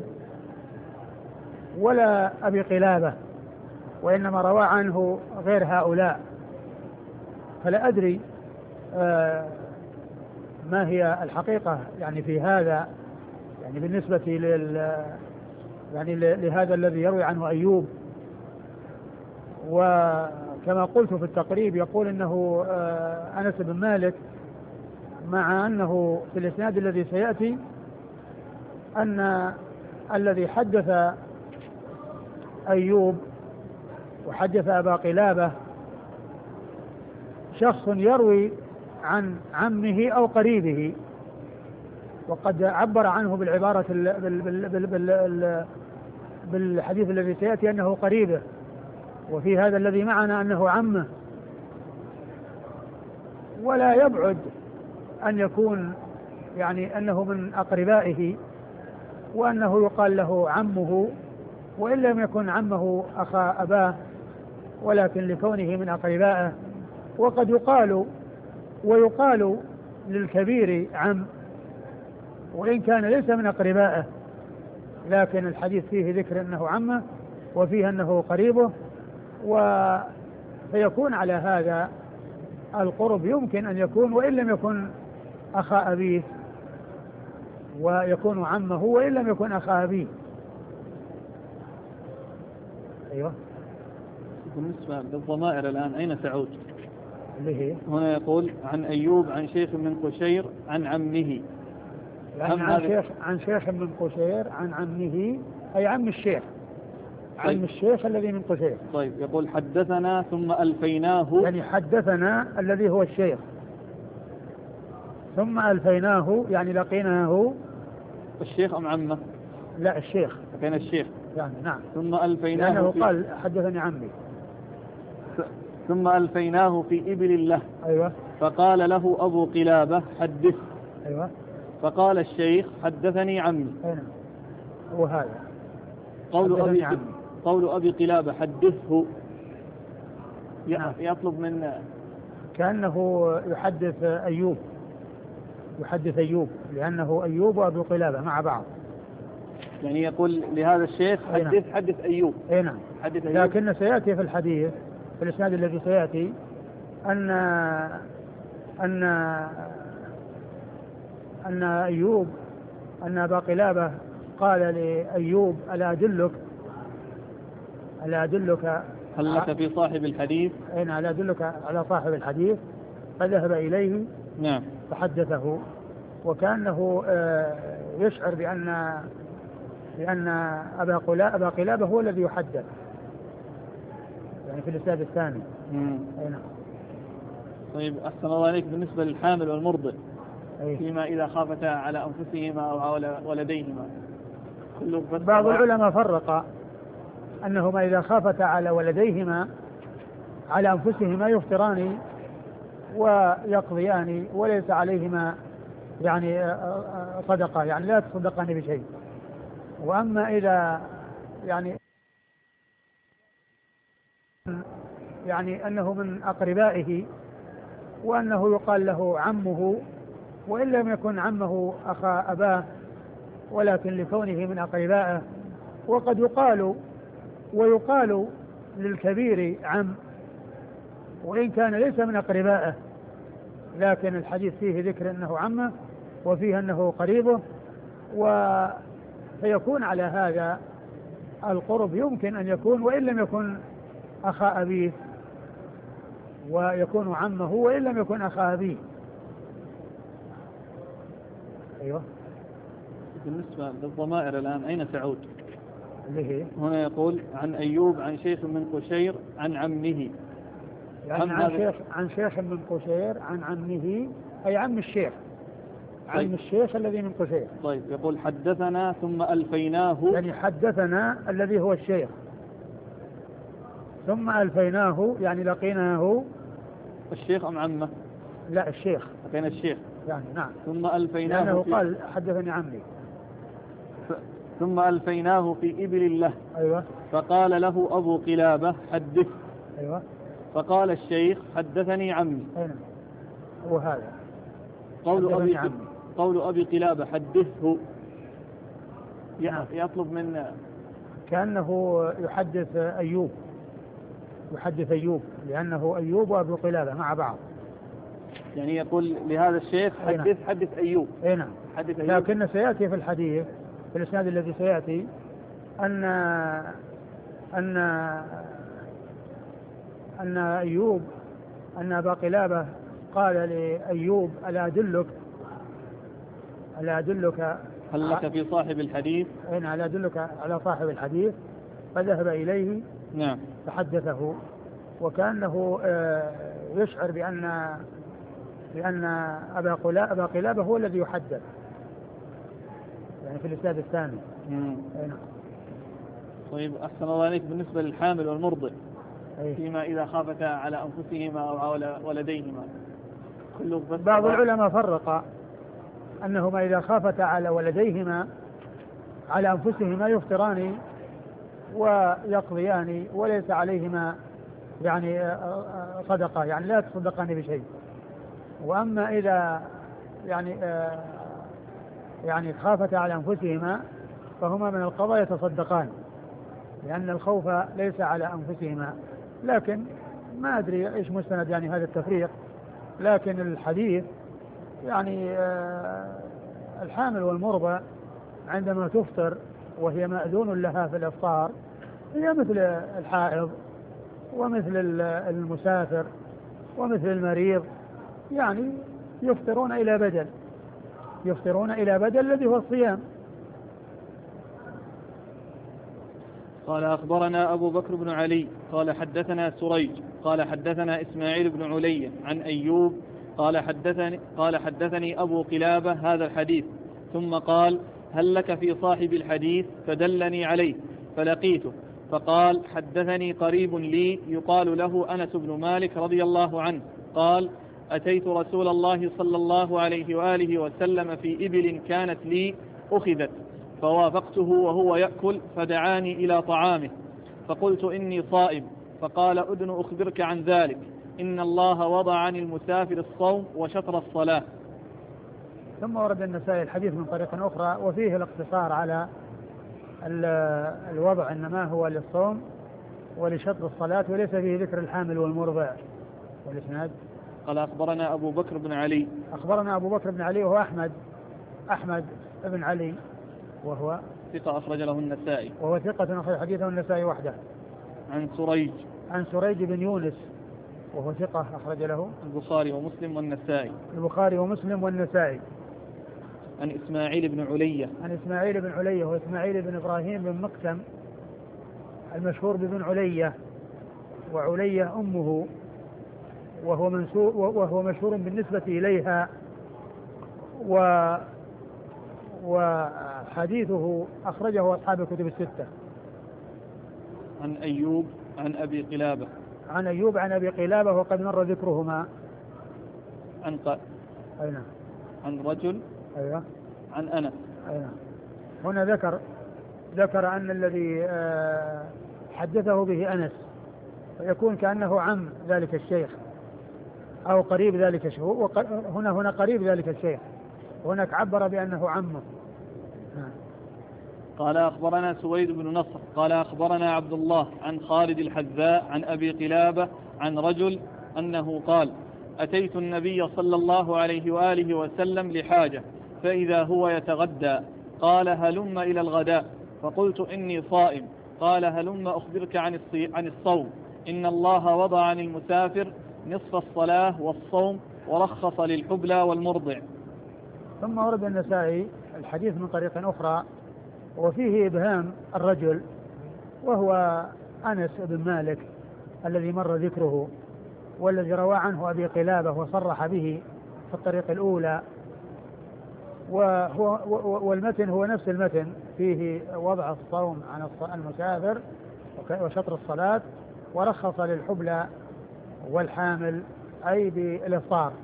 ولا أبي قلابة، وإنما روى عنه غير هؤلاء. فلا أدري آه ما هي الحقيقة يعني في هذا، يعني بالنسبة لل يعني لهذا الذي يروي عنه أيوب. وكما قلت في التقريب يقول إنه آه أنس بن مالك، مع أنه في الإسناد الذي سيأتي أن الذي حدث أيوب وحدث أبا قلابة شخص يروي عن عمه أو قريبه، وقد عبر عنه بالعبارة بال بال بال بال بالحديث الذي سيأتي أنه قريبه، وفي هذا الذي معنا أنه عمه. ولا يبعد أن يكون يعني أنه من أقربائه وأنه يقال له عمه، وإن لم يكن عمه أخا أباه ولكن لكونه من أقربائه. وقد يقال ويقال للكبير عم وإن كان ليس من أقربائه، لكن الحديث فيه ذكر أنه عمه وفيه أنه قريبه، وفيكون على هذا القرب يمكن أن يكون وإن لم يكن أخا أبيه، ويكون عمه وإن لم يكن أخا أبيه. أيوة. بالنسبة للضمائر الآن أين تعود؟ اللي هي هنا يقول عن أيوب عن شيخ من قشير عن عمه، يعني عن شيخ عن شيخ من قشير عن عمه، أي عم الشيخ، عم طيب. الشيخ الذي من قشير. طيب يقول حدثنا ثم ألفيناه، يعني حدثنا الذي هو الشيخ ثم ألفيناه يعني لقيناه. الشيخ أم عمه؟ لا الشيخ، لقينا الشيخ يعني نعم، ثم ألفيناه لأنه في... قال حدثني عمي. ثم ألفيناه في إبل له. أيوة. فقال له أبو قلابة حدث. أيوة. فقال الشيخ حدثني عمي. أين هو هذا؟ قول أبي عمي. قول أبي قلابة حدثه نعم. يطلب من كأنه يحدث أيوب يحدث أيوب لأنه أيوب وأبو قلابة مع بعض، يعني يقول لهذا الشيخ حدث نعم. حدث أيوب. أي نعم. حدث أيوب. لكن سيأتي في الحديث في الإسناد الذي سيأتي أن أن أن أيوب أن أبا قلابة قال لأيوب ألا أدلك ألا أدلك هل لك في صاحب الحديث؟ أين ألا أدلك على صاحب الحديث؟ فذهب إليه نعم. فحدثه، وكأنه يشعر بأن بأن أبا أبا قلابة هو الذي يحدث، يعني في الإسناد الثاني. أي نعم. طيب أحسن الله عليك، بالنسبة للحامل والمرضع أي. فيما إذا خافتا على أنفسهما أو على ولديهما، بعض العلماء فرق أنهما إذا خافتا على ولديهما على أنفسهما يفطران ويقضيان وليس عليهما يعني صدقة، يعني لا تصدقان بشيء. وأما إذا يعني يعني أنه من أقربائه وأنه يقال له عمه وإن لم يكن عمه أخا أباه ولكن لكونه من أقربائه، وقد يقال ويقال للكبير عم وإن كان ليس من أقربائه، لكن الحديث فيه ذكر أنه عمه وفيه أنه قريبه، وفيكون على هذا القرب يمكن أن يكون وإن لم يكن أخا أبيه، ويكون عمه وإن لم يكن أخا أبيه. أيوة. بالنسبة للضمائر الآن أين تعود؟ اللي هي هنا يقول عن أيوب عن شيخ من قشير عن عمه، يعني عن شيخ عن شيخ من قشير عن عمه أي عم الشيخ. طيب. عم الشيخ الذي من قشير. طيب يقول حدثنا ثم ألفيناه، يعني حدثنا الذي هو الشيخ ثم ألفيناه يعني لقيناه. الشيخ أم عمه؟ لا الشيخ. لقينا الشيخ يعني نعم. ثم ألفيناه لأنه في... قال حدثني عمي. ف... ثم ألفيناه في إبل له. أيوة. فقال له أبو قلابة حدث. أيوة. فقال الشيخ حدثني عمي. أين هو هذا؟ قول أبي عمي. قول أبي قلابة حدثه ي... نعم. يطلب من كأنه يحدث أيوب يحدث أيوب لأنه أيوب وأبو قلابة مع بعض، يعني يقول لهذا الشيخ حدث حدث أيوب. أي نعم. حدث أيوب. لكن سيأتي في الحديث في الإسناد الذي سيأتي أن أن أن أيوب أن أبا قلابة قال لأيوب ألا أدلك ألا أدلك هل لك في صاحب الحديث؟ أين ألا أدلك على صاحب الحديث؟ فذهب إليه. نعم. فحدثه، وكأنه يشعر بأن بأن أبا أبا قلابة هو الذي يحدث، يعني في الإسناد الثاني. مم. نعم. طيب أحسن الله عليك، بالنسبة للحامل والمرضع أي. فيما إذا خافتا على أنفسهما أو على ولديهما، كل بعض العلماء فرق أنهما إذا خافتا على ولديهما على أنفسهما يفطران ويقضيان وليس عليهما يعني صدقة، يعني لا تصدقان بشيء. وأما إذا يعني يعني خافتا على أنفسهما فهما من القضاء يتصدقان، لأن الخوف ليس على أنفسهما. لكن ما أدري إيش مستند يعني هذا التفريق، لكن الحديث يعني الحامل والمرضع عندما تفطر وهي مأذون لها في الإفطار هي مثل الحائض ومثل المسافر ومثل المريض، يعني يفطرون إلى بدل يفطرون إلى بدل الذي هو الصيام. قال أخبرنا أبو بكر بن علي قال حدثنا سريج قال حدثنا إسماعيل بن علي عن أيوب قال حدثني قال حدثني أبو قلابة هذا الحديث، ثم قال هل لك في صاحب الحديث؟ فدلني عليه فلقيته فقال حدثني قريب لي يقال له أنس بن مالك رضي الله عنه قال أتيت رسول الله صلى الله عليه وآله وسلم في إبل كانت لي أخذت، فوافقته وهو يأكل فدعاني إلى طعامه فقلت إني صائم، فقال أذن أخبرك عن ذلك، إن الله وضع عن المسافر الصوم وشطر الصلاة. ثم ورد النسائي الحديث من طريق أخرى وفيه الاقتصار على الوضع إنما هو للصوم ولشطر الصلاة وليس فيه ذكر الحامل والمرضع. والإسناد قال أخبرنا أبو بكر بن علي أخبرنا أبو بكر بن علي وهو أحمد أحمد بن علي وهو ثقة أخرج له النسائي وهو ثقة أخرج حديثه النسائي وحده. عن سريج عن سريج بن يونس وهو ثقة أخرج له البخاري ومسلم والنسائي البخاري ومسلم والنسائي. عن إسماعيل بن علية عن إسماعيل بن علية وهو إسماعيل بن إبراهيم بن مقسم المشهور بن علية، وعلية أمه، وهو منسوب وهو مشهور بالنسبة إليها، و وحديثه أخرجه أصحاب الكتب الستة. عن أيوب عن أبي قلابة عن أيوب عن أبي قلابة وقد مر ذكرهما. عن ق... أين عن رجل أيوة عن أنس. أين هنا ذكر ذكر أن الذي حدثه به أنس، فيكون كأنه عم ذلك الشيخ أو قريب ذلك الشيخ. هنا هنا قريب ذلك الشيخ، هناك عبر بأنه عمه. قال أخبرنا سويد بن نصر قال أخبرنا عبد الله عن خالد الحذاء عن أبي قلابة عن رجل أنه قال: أتيت النبي صلى الله عليه وآله وسلم لحاجة فإذا هو يتغدى، قال: هلم إلى الغداء، فقلت إني صائم، قال: هلم أخبرك عن عن الصوم، إن الله وضع عن المسافر نصف الصلاة والصوم ورخص للحبلى والمرضع. ثم ورد النسائي الحديث من طريق أخرى وفيه إبهام الرجل وهو أنس بن مالك الذي مر ذكره والذي روى عنه أبي قلابة وصرح به في الطريق الأولى، وهو والمتن هو نفس المتن، فيه وضع الصوم عن المسافر وشطر الصلاة ورخص للحبلى والحامل أي بالإفطار.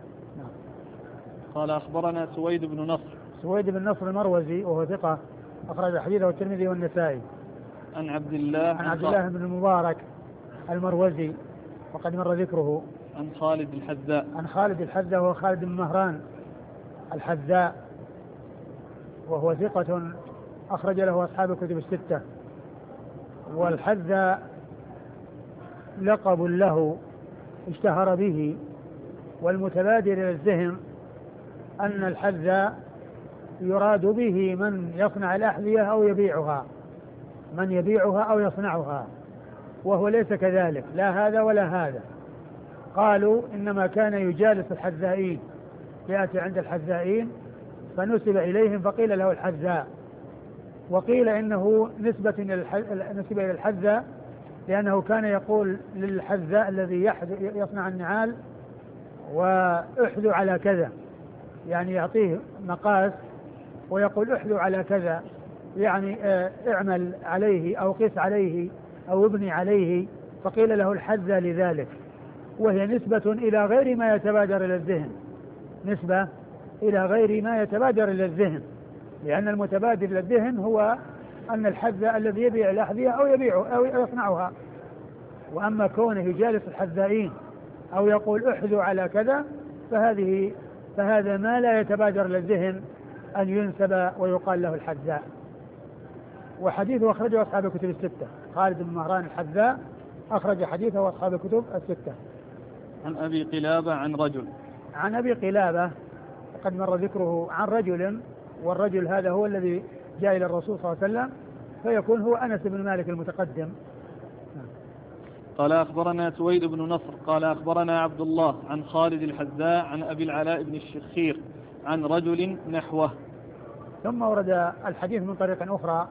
قال أخبرنا سويد بن نصر سويد بن نصر المروزي وهو ثقة أخرج حديثه الترمذي والنسائي. عن عبد الله عن عبد الله بن المبارك المروزي وقد مر ذكره. عن خالد الحذاء عن خالد الحذاء وهو خالد بن مهران الحذاء وهو ثقة أخرج له أصحاب الكتب الستة. والحذاء لقب له اشتهر به، والمتبادر إلى الذهن أن الحذاء يراد به من يصنع الأحذية أو يبيعها، من يبيعها أو يصنعها، وهو ليس كذلك، لا هذا ولا هذا. قالوا إنما كان يجالس الحذائين، يأتي عند الحذائين فنسب إليهم فقيل له الحذاء، وقيل إنه نسبة نسبة إلى الحذاء لأنه كان يقول للحذاء الذي يصنع النعال: وأحذو على كذا، يعني يعطيه مقاس ويقول احذو على كذا، يعني اعمل عليه أو قس عليه أو ابني عليه، فقيل له الحذاء لذلك. وهي نسبة إلى غير ما يتبادر إلى الذهن، نسبة إلى غير ما يتبادر إلى الذهن، لأن المتبادر إلى الذهن هو أن الحذاء الذي يبيع الأحذية أو يبيعه أو يصنعها. وأما كونه يجالس الحذائين أو يقول احذو على كذا فهذه فهذا ما لا يتبادر إلى الذهن أن ينسب ويقال له الحذاء. وحديثه أخرجه أصحاب الكتب الستة. خالد بن مهران الحذاء أخرج حديثه أصحاب الكتب الستة. عن أبي قلابة عن رجل عن أبي قلابة وقد مر ذكره عن رجل، والرجل هذا هو الذي جاء إلى الرسول صلى الله عليه وسلم، فيكون هو أنس بن مالك المتقدم. قال أخبرنا سويد بن نصر قال أخبرنا عبد الله عن خالد الحذاء عن أبي العلاء بن الشخير عن رجل نحوه. ثم ورد الحديث من طريق أخرى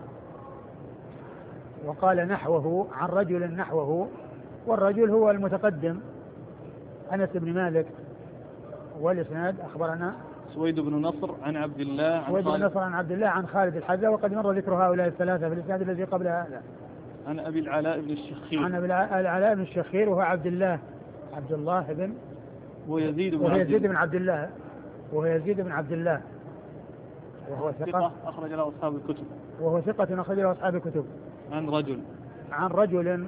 وقال نحوه عن رجل نحوه، والرجل هو المتقدم أنس بن مالك. والإسناد أخبرنا سويد بن نصر عن عبد الله عن سويد بن نصر عن عبد الله عن خالد الحذاء، وقد مر ذكر هؤلاء الثلاثة في الإسناد الذي قبل هذا. عن أبي العلاء بن الشخير عن أبي العلاء بن الشخير وهو عبد الله عبد الله بن ويزيد بن, وهو عبد يزيد بن عبد الله وهو يزيد بن عبد الله وهو ثقة أخرج له أصحاب الكتب وهو ثقة أخرج له أصحاب الكتب. عن رجل عن رجل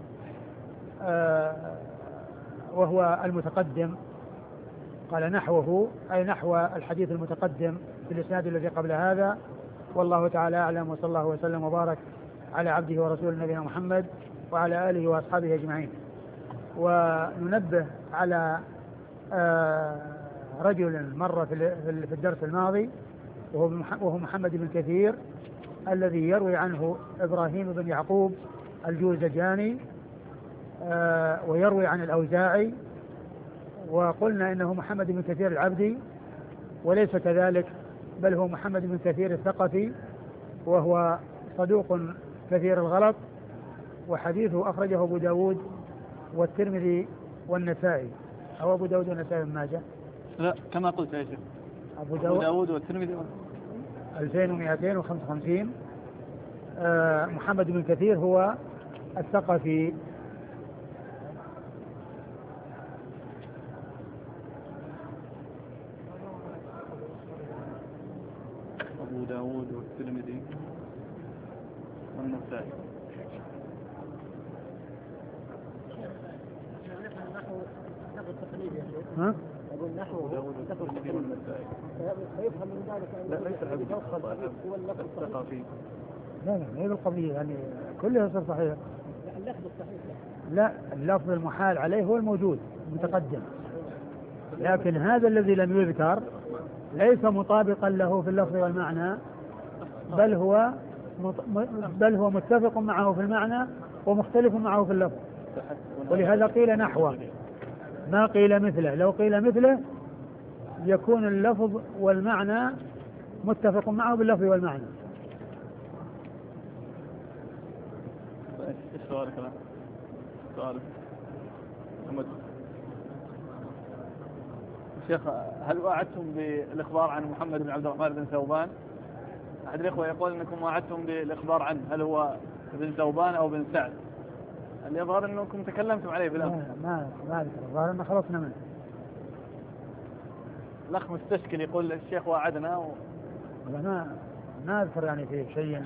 آه وهو المتقدم، قال نحوه أي نحو الحديث المتقدم في الإسناد الذي قبل هذا. والله تعالى أعلم، وصلى الله وسلم وبارك على عبده ورسوله نبينا محمد وعلى آله وأصحابه أجمعين. وننبه على آه رجل مر في الدرس الماضي وهو محمد بن كثير الذي يروي عنه إبراهيم بن يعقوب الجوزجاني آه ويروي عن الأوزاعي، وقلنا إنه محمد بن كثير العبدي وليس كذلك، بل هو محمد بن كثير الثقفي، وهو صدوق كثير الغلط، وحديثه أخرجه أبو داود والترمذي والنسائي، أو أبو داود والنسائي بن ماجه. لا كما قلت يا شيخ، أبو داود, أبو داود والترمذي ألفين ومئتين وخمسة وخمسين. آه محمد بن كثير هو الثقفي. أبو داود والترمذي والنسائي. ها؟ أقول نحو نحو فيفهم من ذلك أن لا ليس الحديث خطأ هو اللفظ الصحيح. لا لا هي بالقضية يعني كلها يصير صحيح. لا اللفظ الصحيح لا اللفظ المحال عليه هو الموجود المتقدم، لكن هذا الذي لم يذكر ليس مطابقا له في اللفظ والمعنى، بل هو بل هو متفق معه في المعنى ومختلف معه في اللفظ، ولهذا قيل نحوه ما قيل مثله. لو قيل مثله يكون اللفظ والمعنى متفق معه باللفظ والمعنى. ايش سؤالك الآن؟ سؤالك محمد شيخ، هل وعدتم بالإخبار عن محمد بن عبد الرحمن بن ثوبان؟ أحد الإخوة يقول أنكم وعدتم بالإخبار عنه، هل هو بن ثوبان أو بن سعد؟ اللي يظهر أنكم تكلمتم عليه بالأمس. ما ما أذكر، الظاهر أن خلصنا منه. الأخ مستشكل يقول الشيخ وعدنا و... ما ما أذكر يعني في شيء،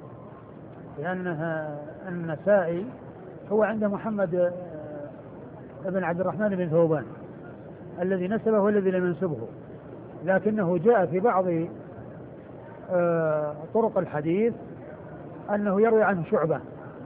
لأنه النسائي هو عند محمد بن عبد الرحمن بن ثوبان الذي نسبه والذي لم ينسبه، لكنه جاء في بعض طرق الحديث أنه يروي عنه شعبة،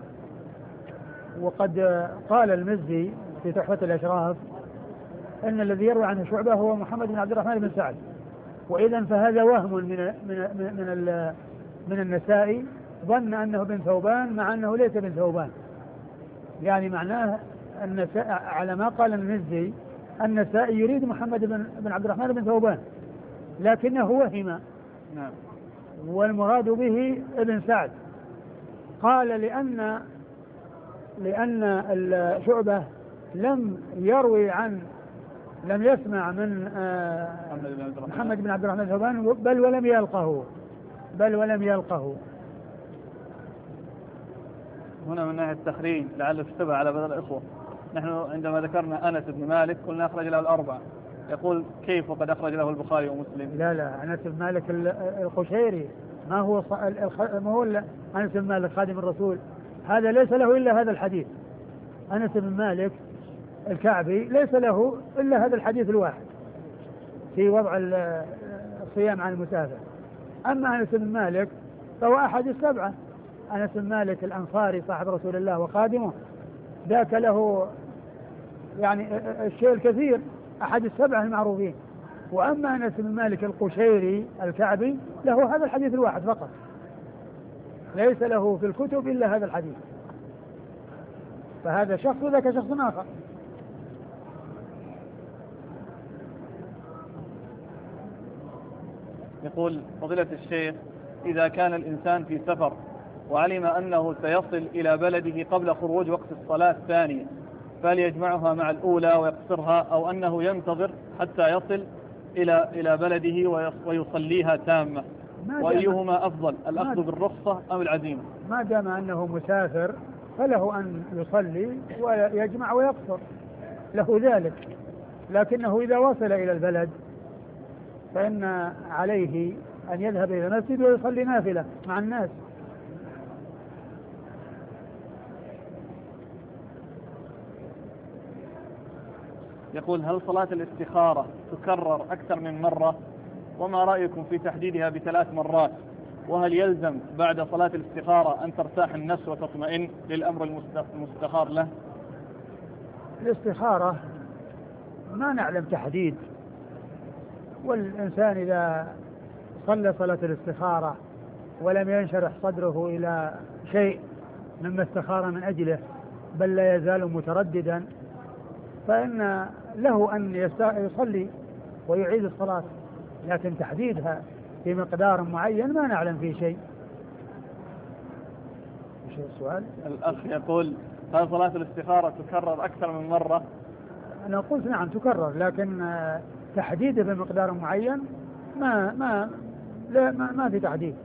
وقد قال المزي في تحفة الأشراف أن الذي يروي عنه شعبة هو محمد بن عبد الرحمن بن سعد، وإذا فهذا وهم من من من من النسائي، ظن أنه بن ثوبان مع أنه ليس بن ثوبان. يعني معناه النسائي على ما قال المزي النسائي يريد محمد بن بن عبد الرحمن بن ثوبان، لكنه وهم. نعم. والمراد به ابن سعد. قال لأن لأن الشعبة لم يروي عن لم يسمع من محمد بن عبد الرحمن ثوبان بل ولم يلقه بل ولم يلقه هنا من ناحية التخريج لعله اشتبه على بعض الإخوة. نحن عندما ذكرنا أنس بن مالك قلنا أخرج له الأربعة، يقول كيف وقد أخرج له البخاري ومسلم؟ لا لا أنس بن مالك القشيري ما هو ما هو أنس بن مالك خادم الرسول، هذا ليس له إلا هذا الحديث. أنس بن مالك الكعبي ليس له إلا هذا الحديث الواحد في وضع الصيام عن المسافر. أما أنس بن مالك فهو أحد السبعة. أنس بن مالك الأنصاري صاحب رسول الله وخادمه ذاك له يعني الشيء الكثير، أحد السبعة المعروفين. وأما أنس بن مالك القشيري الكعبي له هذا الحديث الواحد فقط، ليس له في الكتب إلا هذا الحديث، فهذا شخص وذاك شخص آخر. يقول فضيلة الشيخ، إذا كان الإنسان في سفر وعلم أنه سيصل إلى بلده قبل خروج وقت الصلاة الثانية، فهل يجمعها مع الأولى ويقصرها، أو أنه ينتظر حتى يصل إلى إلى بلده ويصليها تامة؟ وأيهما أفضل، الأخذ بالرخصة أو العزيمة؟ ما دام أنه مسافر فله أن يصلي ويجمع ويقصر، له ذلك. لكنه إذا وصل إلى البلد فإن عليه أن يذهب إلى المسجد ويصلي نافلة مع الناس. يقول هل صلاة الاستخارة تكرر أكثر من مرة؟ وما رأيكم في تحديدها بثلاث مرات؟ وهل يلزم بعد صلاة الاستخارة أن ترتاح النفس وتطمئن للأمر المستخار له؟ الاستخارة ما نعلم تحديد، والإنسان إذا صلى صلاة الاستخارة ولم ينشرح صدره إلى شيء مما استخار من أجله بل لا يزال مترددا، فإن له أن يصلي ويعيد الصلاة، لكن تحديدها في مقدار معين ما نعلم فيه شيء. ايش السؤال؟ الأخ يقول هل صلاة الاستخارة تكرر أكثر من مرة؟ أنا قلت نعم تكرر، لكن تحديده بمقدار معين ما ما لا ما, ما في تحديد.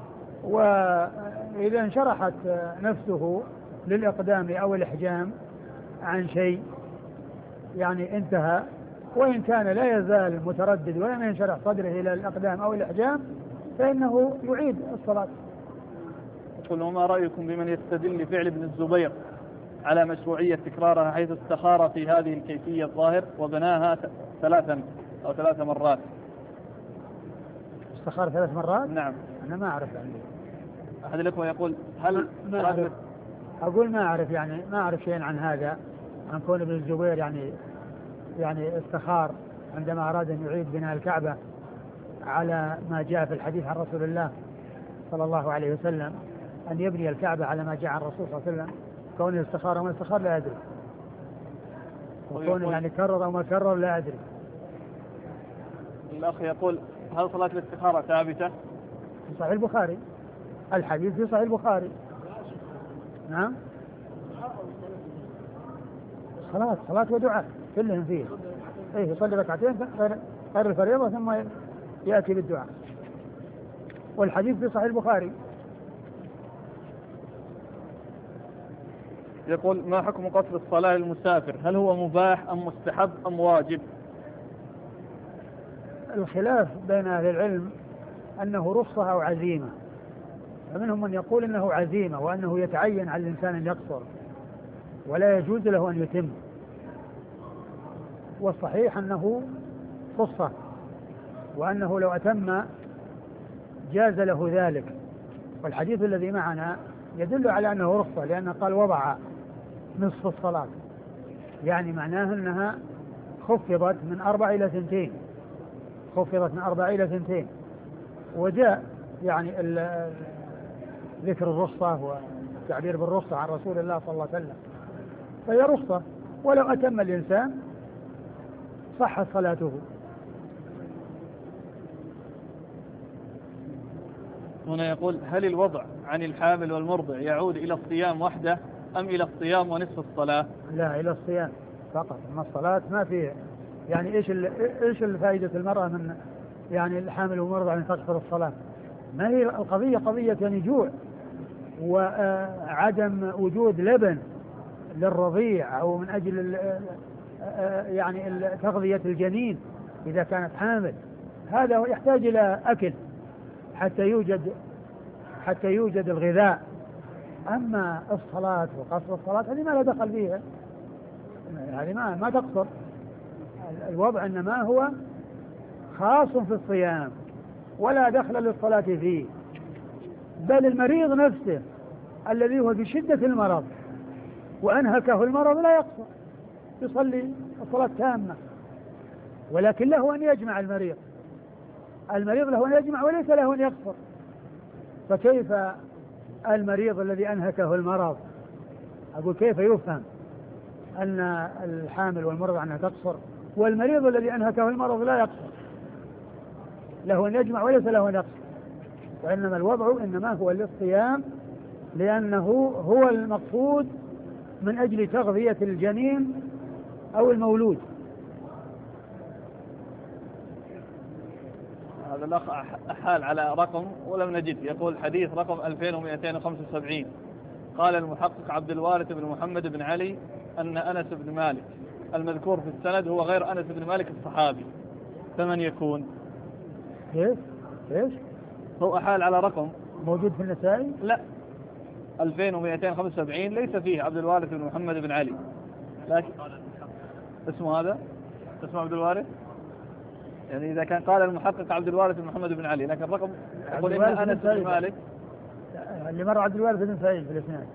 وإذا انشرحت نفسه للإقدام أو الإحجام عن شيء يعني انتهى، وإن كان لا يزال متردد ولم ينشرح صدره إلى الإقدام أو الإحجام فإنه يعيد الصلاة. يقول وما رأيكم بمن يستدل فعل ابن الزبير على مشروعية تكرارها حيث استخار في هذه الكيفية الظاهر وبناها ثلاثا أو ثلاث مرات؟ استخار ثلاث مرات؟ نعم. أنا ما أعرف يعني. أحد الأخوة يقول هل ما أعرف. أقول ما أعرف يعني ما أعرف شيء عن هذا، عن كون ابن الزبير يعني يعني استخار عندما أراد أن يعيد بناء الكعبة على ما جاء في الحديث عن رسول الله صلى الله عليه وسلم أن يبني الكعبة على ما جاء عن الرسول صلى الله عليه وسلم. كونه استخار أو ما استخار لا أدري، وكونه يعني كرر أو ما كرر لا أدري. الأخ يقول هل صلاة الاستخارة ثابتة؟ في صحيح البخاري، الحديث في صحيح البخاري. نعم. صلاة صلاة ودعاء كلهم فيه. إيه يصلي ركعتين غير الفريضة ثم يأتي بالدعاء، والحديث في صحيح البخاري. يقول ما حكم قصر الصلاة للمسافر؟ هل هو مباح أم مستحب أم واجب؟ الخلاف بين أهل العلم أنه رخصة أو عزيمة، فمنهم من يقول أنه عزيمة وأنه يتعين على الإنسان أن يقصر ولا يجوز له أن يتم، والصحيح أنه رخصة وأنه لو أتم جاز له ذلك. والحديث الذي معنا يدل على أنه رخصة، لأنه قال وضع نصف الصلاة، يعني معناه أنها خفضت من أربع إلى ثنتين، خفضت من أربع إلى ثنتين. وجاء يعني ذكر الرخصة والتعبير بالرخصة عن رسول الله صلى الله عليه وسلم، فهي رخصة، ولو أتم الإنسان صحت صلاته. هنا يقول هل الوضع عن الحامل والمرضع يعود إلى الصيام وحده أم إلى الصيام ونصف الصلاة؟ لا، إلى الصيام فقط، أما الصلاة ما فيه. يعني إيش إيش الفائدة المرأة من يعني الحامل والمرضع أن تقصر الصلاة؟ ما هي القضية قضية يعني جوع وعدم وجود لبن للرضيع أو من أجل يعني تغذية الجنين إذا كانت حامل، هذا يحتاج إلى أكل حتى يوجد حتى يوجد الغذاء. أما الصلاة وقصر الصلاة هذه ما لا دخل فيها، هذه ما ما تقصر. الوضع إنما هو خاص في الصيام ولا دخل للصلاة فيه، بل المريض نفسه الذي هو بشدة المرض وأنهكه المرض لا يقصر، يصلي الصلاة تامة، ولكن له أن يجمع. المريض المريض له أن يجمع وليس له أن يقصر، فكيف المريض الذي أنهكه المرض؟ أقول كيف يفهم أن الحامل والمرضع أنها تقصر والمريض الذي أنهكه المرض لا يقصر؟ له أن يجمع وليس له أن يقصر، وإنما الوضع إنما هو للصيام، لأنه هو المقصود من أجل تغذية الجنين أو المولود. هذا الأخ أحال على رقم ولم نجد، يقول حديث رقم ألفين ومئتين وخمسة وسبعين قال المحقق عبد الوارث بن محمد بن علي أن أنس بن مالك المذكور في السند هو غير أنس بن مالك الصحابي، فمن يكون؟ كيف؟ ايش؟ هو أحال على رقم موجود في النسائي؟ لا، ألفين ومئتين وخمسة وسبعين ليس فيه عبد الوارث بن محمد بن علي، لكن اسمه هذا اسمه عبد الوارث؟ يعني إذا كان قال المحقق عبد الوارث بن محمد بن علي، لكن الرقم يقول إن أنس بن مالك. اللي مر عبد الوارث بن سعيد في الإسناد.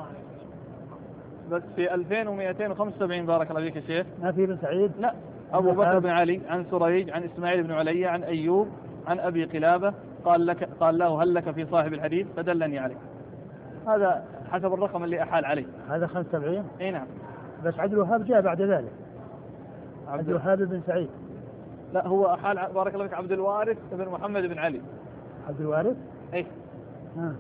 بس في ألفين ومئتين وخمسة وسبعين بارك الله فيك يا شيخ. ما في بن سعيد؟ لا، أبو بكر بن علي عن سريج عن إسماعيل بن علي عن أيوب عن أبي قلابة قال لك قال له هل لك في صاحب الحديث فدلني عليه. هذا حسب الرقم اللي أحال عليه. هذا خمسة وسبعين؟ اي نعم. بس عبد الوهاب جاء بعد ذلك. عبد الوهاب بن سعيد. لا، هو أحال بارك الله فيك عبد الوارث بن محمد بن علي. عبد الوارث؟ اي. ها.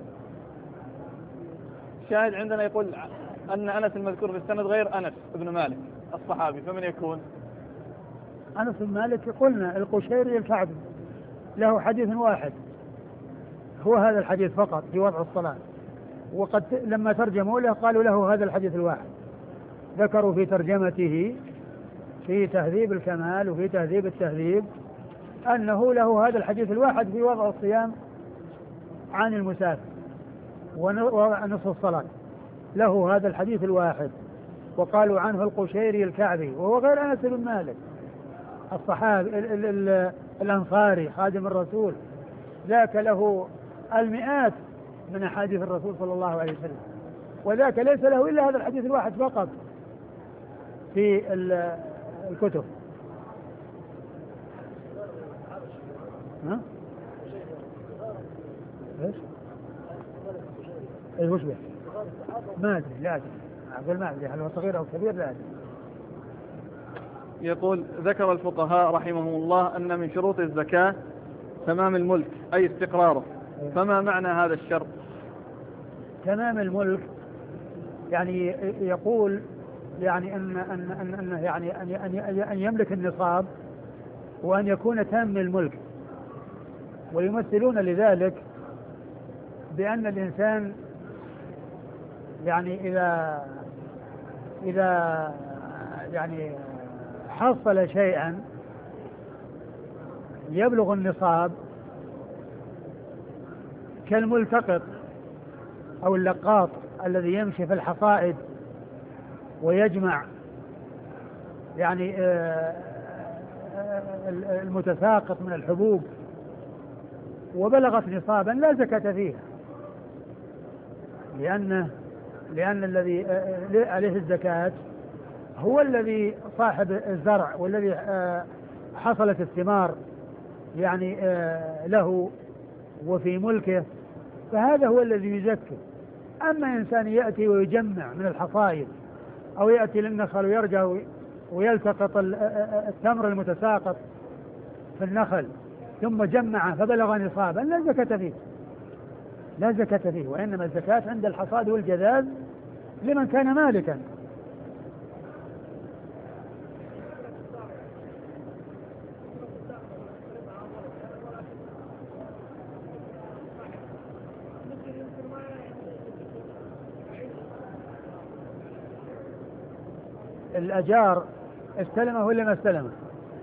شاهد عندنا يقول أن أنس المذكور في السند غير أنس بن مالك الصحابي، فمن يكون؟ أنس بن مالك قلنا القشيري الكعبي له حديث واحد، هو هذا الحديث فقط في وضع الصلاة، وقد لما ترجموا له قالوا له هذا الحديث الواحد. ذكروا في ترجمته في تهذيب الكمال وفي تهذيب التهذيب أنه له هذا الحديث الواحد في وضع الصيام عن المسافر ونصف الصلاة، له هذا الحديث الواحد. وقالوا عنه القشيري الكعبي وهو غير أنس بن مالك الصحابي ال ال ال الأنصاري خادم الرسول، ذاك له المئات من أحاديث الرسول صلى الله عليه وسلم، وذاك ليس له إلا هذا الحديث الواحد فقط في الكتب. ها؟ ايش؟ ايش وش به؟ ما ادري، لا ادري، اقول ما ادري هل هو صغير او كبير، لا ادري. يقول ذكر الفقهاء رحمهم الله أن من شروط الزكاة تمام الملك أي استقراره، فما معنى هذا الشرط؟ تمام الملك يعني يقول يعني أن أن أن أن يعني أن أن أن يملك النصاب وأن يكون تام الملك، ويمثلون لذلك بأن الإنسان يعني إذا إذا يعني حصل شيئا يبلغ النصاب كالملتقط أو اللقاط الذي يمشي في الحصائد ويجمع يعني المتساقط من الحبوب وبلغت نصابا لا زكاة فيها، لأنه لأن الذي عليه الزكاة هو الذي صاحب الزرع والذي حصلت الثمار يعني له وفي ملكه، فهذا هو الذي يزكي. أما إنسان يأتي ويجمع من الحصائد أو يأتي للنخل ويرجع ويلتقط التمر المتساقط في النخل ثم جمع فبلغ نصابا لا زكاة فيه، لا زكاة فيه، وإنما الزكاة عند الحصاد والجذاذ لمن كان مالكا. الأجار استلمه ولا ما استلمه؟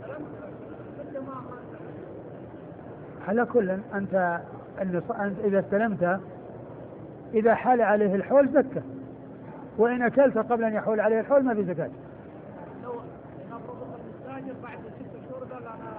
على كل أنت إذا استلمت إذا حال عليه الحول زكى، وإن أكلت قبل أن يحول عليه الحول ما في زكاة. لو نفرض المستاجر بعد ست شهور قال أنا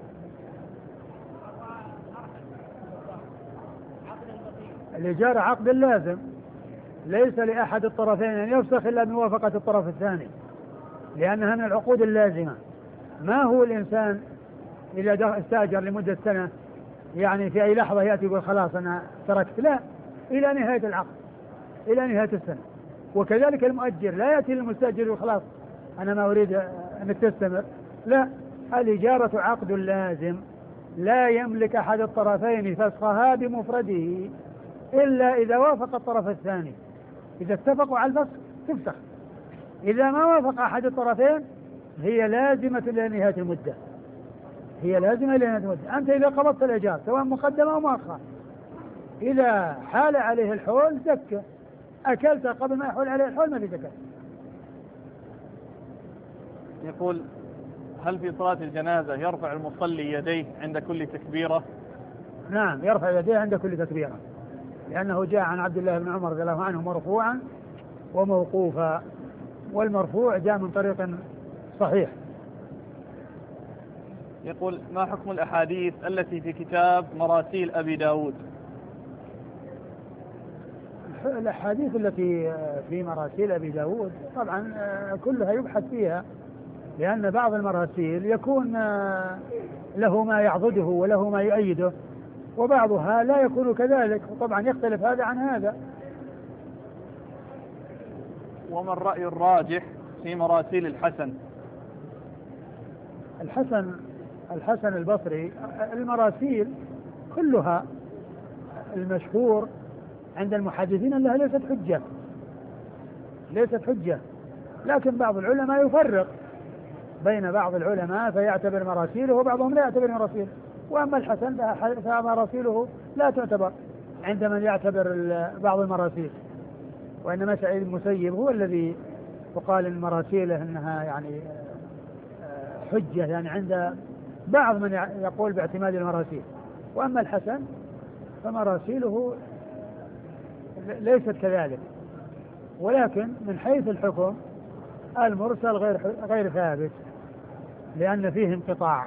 عقد البقية. الإجارة عقد لازم، ليس لأحد الطرفين أن يفسخ إلا بموافقة الطرف الثاني، لأنها من العقود اللازمة. ما هو الإنسان إذا استاجر لمدة سنة يعني في أي لحظة يأتي يقول خلاص أنا تركت، لا، إلى نهاية العقد، إلى نهاية السنة. وكذلك المؤجر لا يأتي للمستأجر يقول خلاص أنا ما أريد أن تستمر، لا، الإجارة عقد لازم لا يملك أحد الطرفين فسخها بمفرده إلا إذا وافق الطرف الثاني. إذا اتفقوا على الفسخ تفسخ، إذا ما وافق أحد الطرفين هي لازمة إلى نهاية المدة، هي لازمة إلى نهاية المدة. أنت إذا قبضت الإيجار سواء مقدمة أو مؤخرة إذا حال عليه الحول زكى، أكلت قبل ما يحول عليه الحول ما في زكاة. يقول هل في صلاة الجنازة يرفع المصلي يديه عند كل تكبيرة؟ نعم، يرفع يديه عند كل تكبيرة، لأنه جاء عن عبد الله بن عمر رضي الله عنه مرفوعا وموقوفا، والمرفوع جاء من طريق صحيح. يقول ما حكم الأحاديث التي في كتاب مراسيل أبي داود؟ الأحاديث التي في مراسيل أبي داود طبعا كلها يبحث فيها، لأن بعض المراسيل يكون له ما يعضده وله ما يؤيده، وبعضها لا يكون كذلك، وطبعا يختلف هذا عن هذا. وما الرأي الراجح في مراسيل الحسن؟ الحسن الحسن البصري المراسيل كلها المشهور عند المحدثين أنها ليست حجة ليست حجة لكن بعض العلماء يفرق بين بعض العلماء فيعتبر مراسيله وبعضهم لا يعتبر مراسيله، وأما الحسن فمراسيله لا تعتبر عند من يعتبر بعض المراسيل، وإنما سعيد المسيب هو الذي يقال إن مراسيله أنها يعني حجة، يعني عند بعض من يقول باعتماد المراسيل، وأما الحسن فمراسيله ليست كذلك. ولكن من حيث الحكم المرسل غير غير ثابت لأن فيه انقطاع.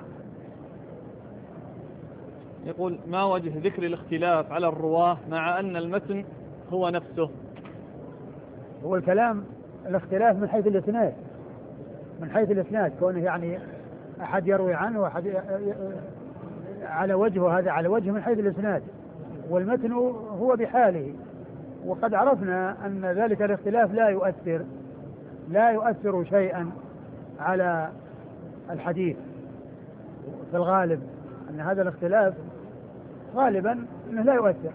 يقول ما وجه ذكر الاختلاف على الرواة مع أن المتن هو نفسه؟ هو الكلام الاختلاف من حيث الإسناد من حيث الإسناد كونه يعني أحد يروي عنه وأحد على وجهه، هذا على وجه من حيث الإسناد، والمتن هو بحاله. وقد عرفنا أن ذلك الاختلاف لا يؤثر لا يؤثر شيئا على الحديث في الغالب، أن هذا الاختلاف غالبا أنه لا يؤثر.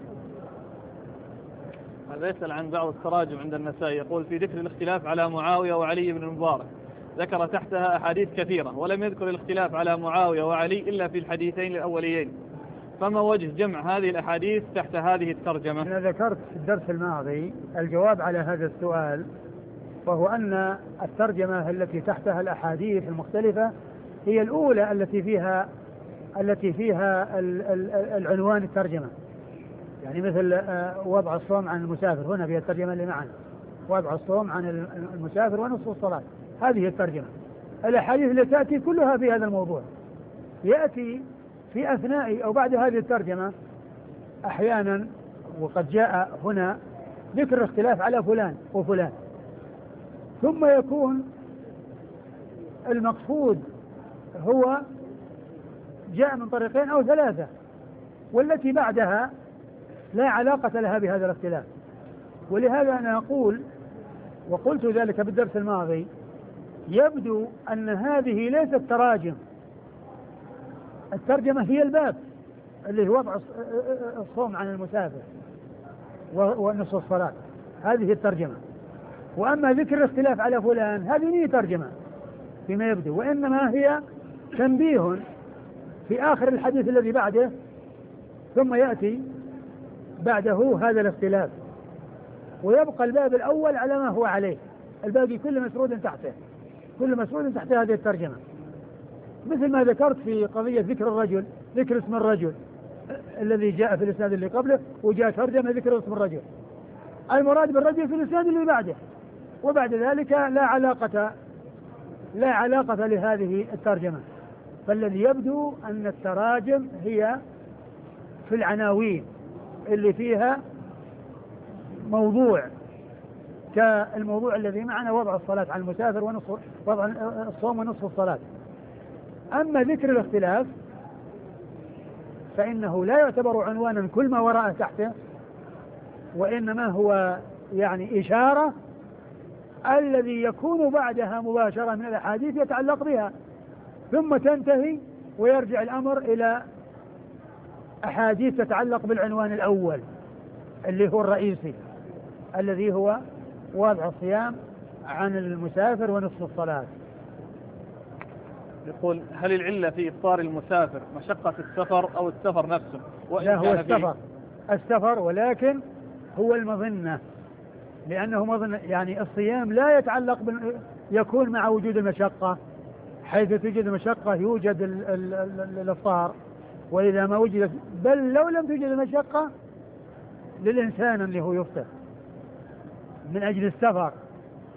هذا يسأل عن بعض التراجم عند النسائي، يقول في ذكر الاختلاف على معاوية وعلي بن المبارك ذكر تحتها أحاديث كثيرة ولم يذكر الاختلاف على معاوية وعلي إلا في الحديثين الأوليين، فما وجه جمع هذه الأحاديث تحت هذه الترجمة؟ أنا ذكرت في الدرس الماضي الجواب على هذا السؤال، وهو أن الترجمة التي تحتها الأحاديث المختلفة هي الأولى التي فيها التي فيها العنوان الترجمة، يعني مثل وضع الصوم عن المسافر، هنا فيها الترجمة اللي معنا وضع الصوم عن المسافر ونصف الصلاة، هذه الترجمة. الأحاديث التي تأتي كلها في هذا الموضوع، يأتي في أثناء أو بعد هذه الترجمة أحيانا، وقد جاء هنا ذكر الاختلاف على فلان وفلان، ثم يكون المقصود هو جاء من طريقين أو ثلاثة، والتي بعدها لا علاقة لها بهذا الاختلاف. ولهذا أنا أقول، وقلت ذلك بالدرس الماضي، يبدو أن هذه ليست تراجم، الترجمة هي الباب اللي هو وضع الصوم عن المسافر ونصف الصلاة، هذه الترجمة. وأما ذكر الاختلاف على فلان هذه هي ترجمة فيما يبدو، وإنما هي تنبيه في آخر الحديث الذي بعده، ثم يأتي بعده هذا الاختلاف، ويبقى الباب الأول على ما هو عليه، الباقي كل مسرود تحته كل مسرود تحت هذه الترجمة، مثل ما ذكرت في قضية ذكر الرجل، ذكر اسم الرجل الذي جاء في الإسناد اللي قبله، وجاء ترجمة ذكر اسم الرجل، المراد بالرجل في الإسناد اللي بعده، وبعد ذلك لا علاقة لا علاقة لهذه الترجمة. فالذي يبدو أن التراجم هي في العناوين اللي فيها موضوع، كالموضوع الذي معنا وضع الصلاة على المسافر ونصف وضع الصوم ونصف الصلاة. أما ذكر الاختلاف فإنه لا يعتبر عنوانا كل ما وراءه تحته، وإنما هو يعني إشارة الذي يكون بعدها مباشرة من الأحاديث يتعلق بها، ثم تنتهي ويرجع الأمر إلى أحاديث تتعلق بالعنوان الأول اللي هو الرئيسي الذي هو وضع الصيام عن المسافر ونصف الصلاة. يقول هل العلة في إفطار المسافر مشقة السفر أو السفر نفسه؟ لا، هو السفر السفر ولكن هو المظنة، لأنه مظنة، يعني الصيام لا يتعلق بال... يكون مع وجود المشقة، حيث توجد المشقة يوجد ال... ال... ال... الإفطار، وإذا ما وجدت، بل لو لم توجد المشقة للإنسان اللي هو يفطر من أجل السفر.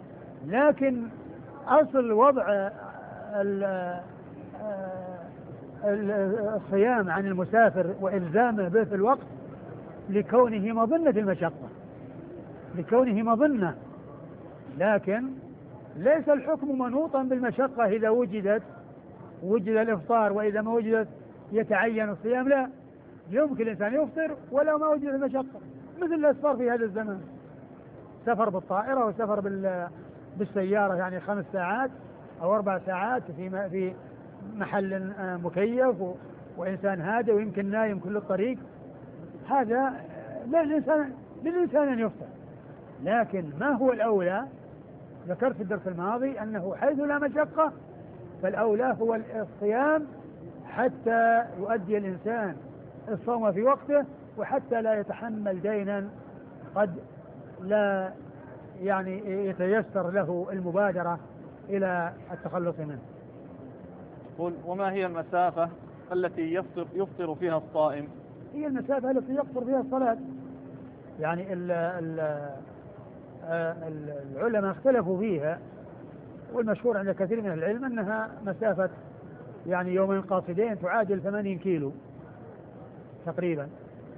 لكن أصل وضع الصيام عن المسافر وإلزامه به في الوقت لكونه مظنة المشقة، لكونه مظنة، لكن ليس الحكم منوطا بالمشقة. إذا وجدت وجد الإفطار، وإذا ما وجدت يتعين الصيام. لا، يمكن الإنسان يفطر ولو ما وجد المشقة، مثل الأسفار في هذا الزمان، سفر بالطائرة وسفر بالسيارة يعني خمس ساعات أو أربع ساعات في في محل مكيف وإنسان هادئ ويمكن نايم كل الطريق، هذا للإنسان للإنسان أن يفطر. لكن ما هو الأولى؟ ذكرت في الدرس الماضي أنه حيث لا مشقة فالأولى هو الصيام حتى يؤدي الإنسان الصوم في وقته، وحتى لا يتحمل دينا قد لا يعني يتيسر له المبادرة إلى التخلص منه. قل وما هي المسافة التي يفطر, يفطر فيها الصائم؟ هي المسافة التي يقصر فيها الصلاة. يعني ال ال العلماء اختلفوا فيها، والمشهور عند كثير من العلم أنها مسافة يعني يومين قاصدين تعادل ثمانين كيلو تقريبا.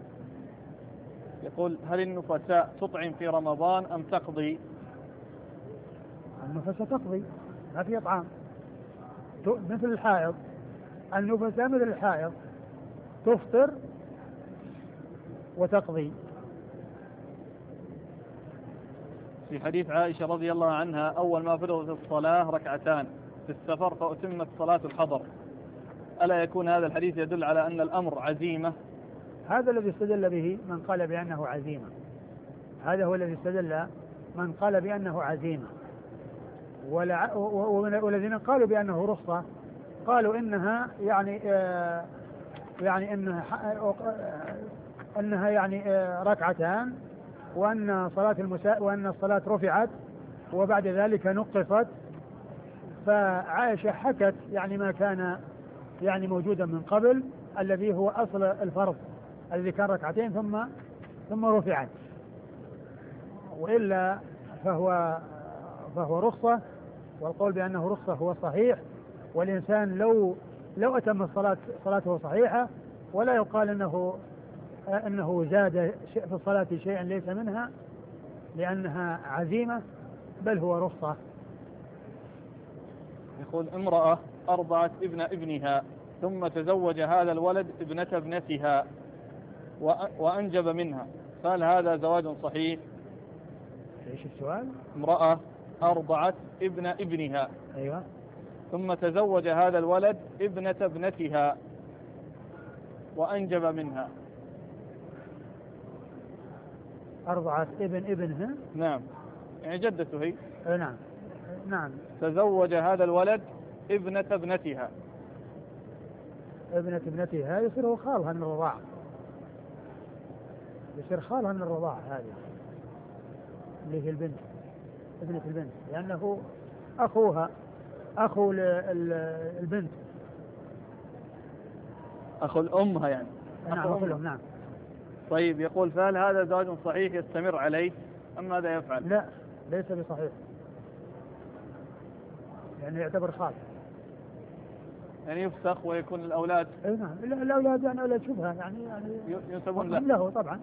يقول هل النفساء تطعم في رمضان أم تقضي؟ النفساء تقضي، ما في إطعام، مثل الحائض. النفساء مثل الحائض تفطر وتقضي. في حديث عائشة رضي الله عنها أول ما فرضت الصلاة ركعتان في السفر فأتمت صلاة الحضر، ألا يكون هذا الحديث يدل على أن الأمر عزيمة؟ هذا الذي استدل به من قال بأنه عزيمة، هذا هو الذي استدل من قال بأنه عزيمة. والذين قالوا بأنه رخصة قالوا إنها يعني آه يعني إنها أنها يعني آه ركعتان، وأن صلاة المساء وأن الصلاة رفعت وبعد ذلك نقصت. فعائشة حكت يعني ما كان يعني موجودا من قبل الذي هو أصل الفرض الذي كان ركعتين ثم ثم رفعت، وإلا فهو فهو رخصة، والقول بأنه رخصة هو صحيح. والإنسان لو لو أتم الصلاة صلاته صحيحة، ولا يقال أنه أنه زاد في الصلاة شيئا ليس منها لأنها عزيمة، بل هو رخصة. يقول امرأة أرضعت ابن ابنها ثم تزوج هذا الولد ابنة ابنتها وأنجب منها، قال هذا زواج صحيح؟ ايش السؤال؟ امرأة أرضعت ابن ابنها أيوة ثم تزوج هذا الولد ابنة ابنتها وأنجب منها. أرضعت ابن ابنها؟ نعم، يعني جدته هي. أه نعم نعم. تزوج هذا الولد ابنة ابنتها. ابنة ابنتها يصير هو خالها من الرضاعة، يصير خالها من الرضاعة هذه اللي هي البنت، ابنة البنت، لأنه أخوها أخو البنت، أخو الأمها يعني. نعم أخو الأم. نعم. طيب يقول فهل هذا زواج صحيح يستمر عليه أم ماذا يفعل؟ لا ليس بصحيح، يعني يعتبر خال، يعني يفسخ ويكون الأولاد. اي نعم الأولاد يعني أولاد شبهة يعني يعني ينسبون له. له طبعا.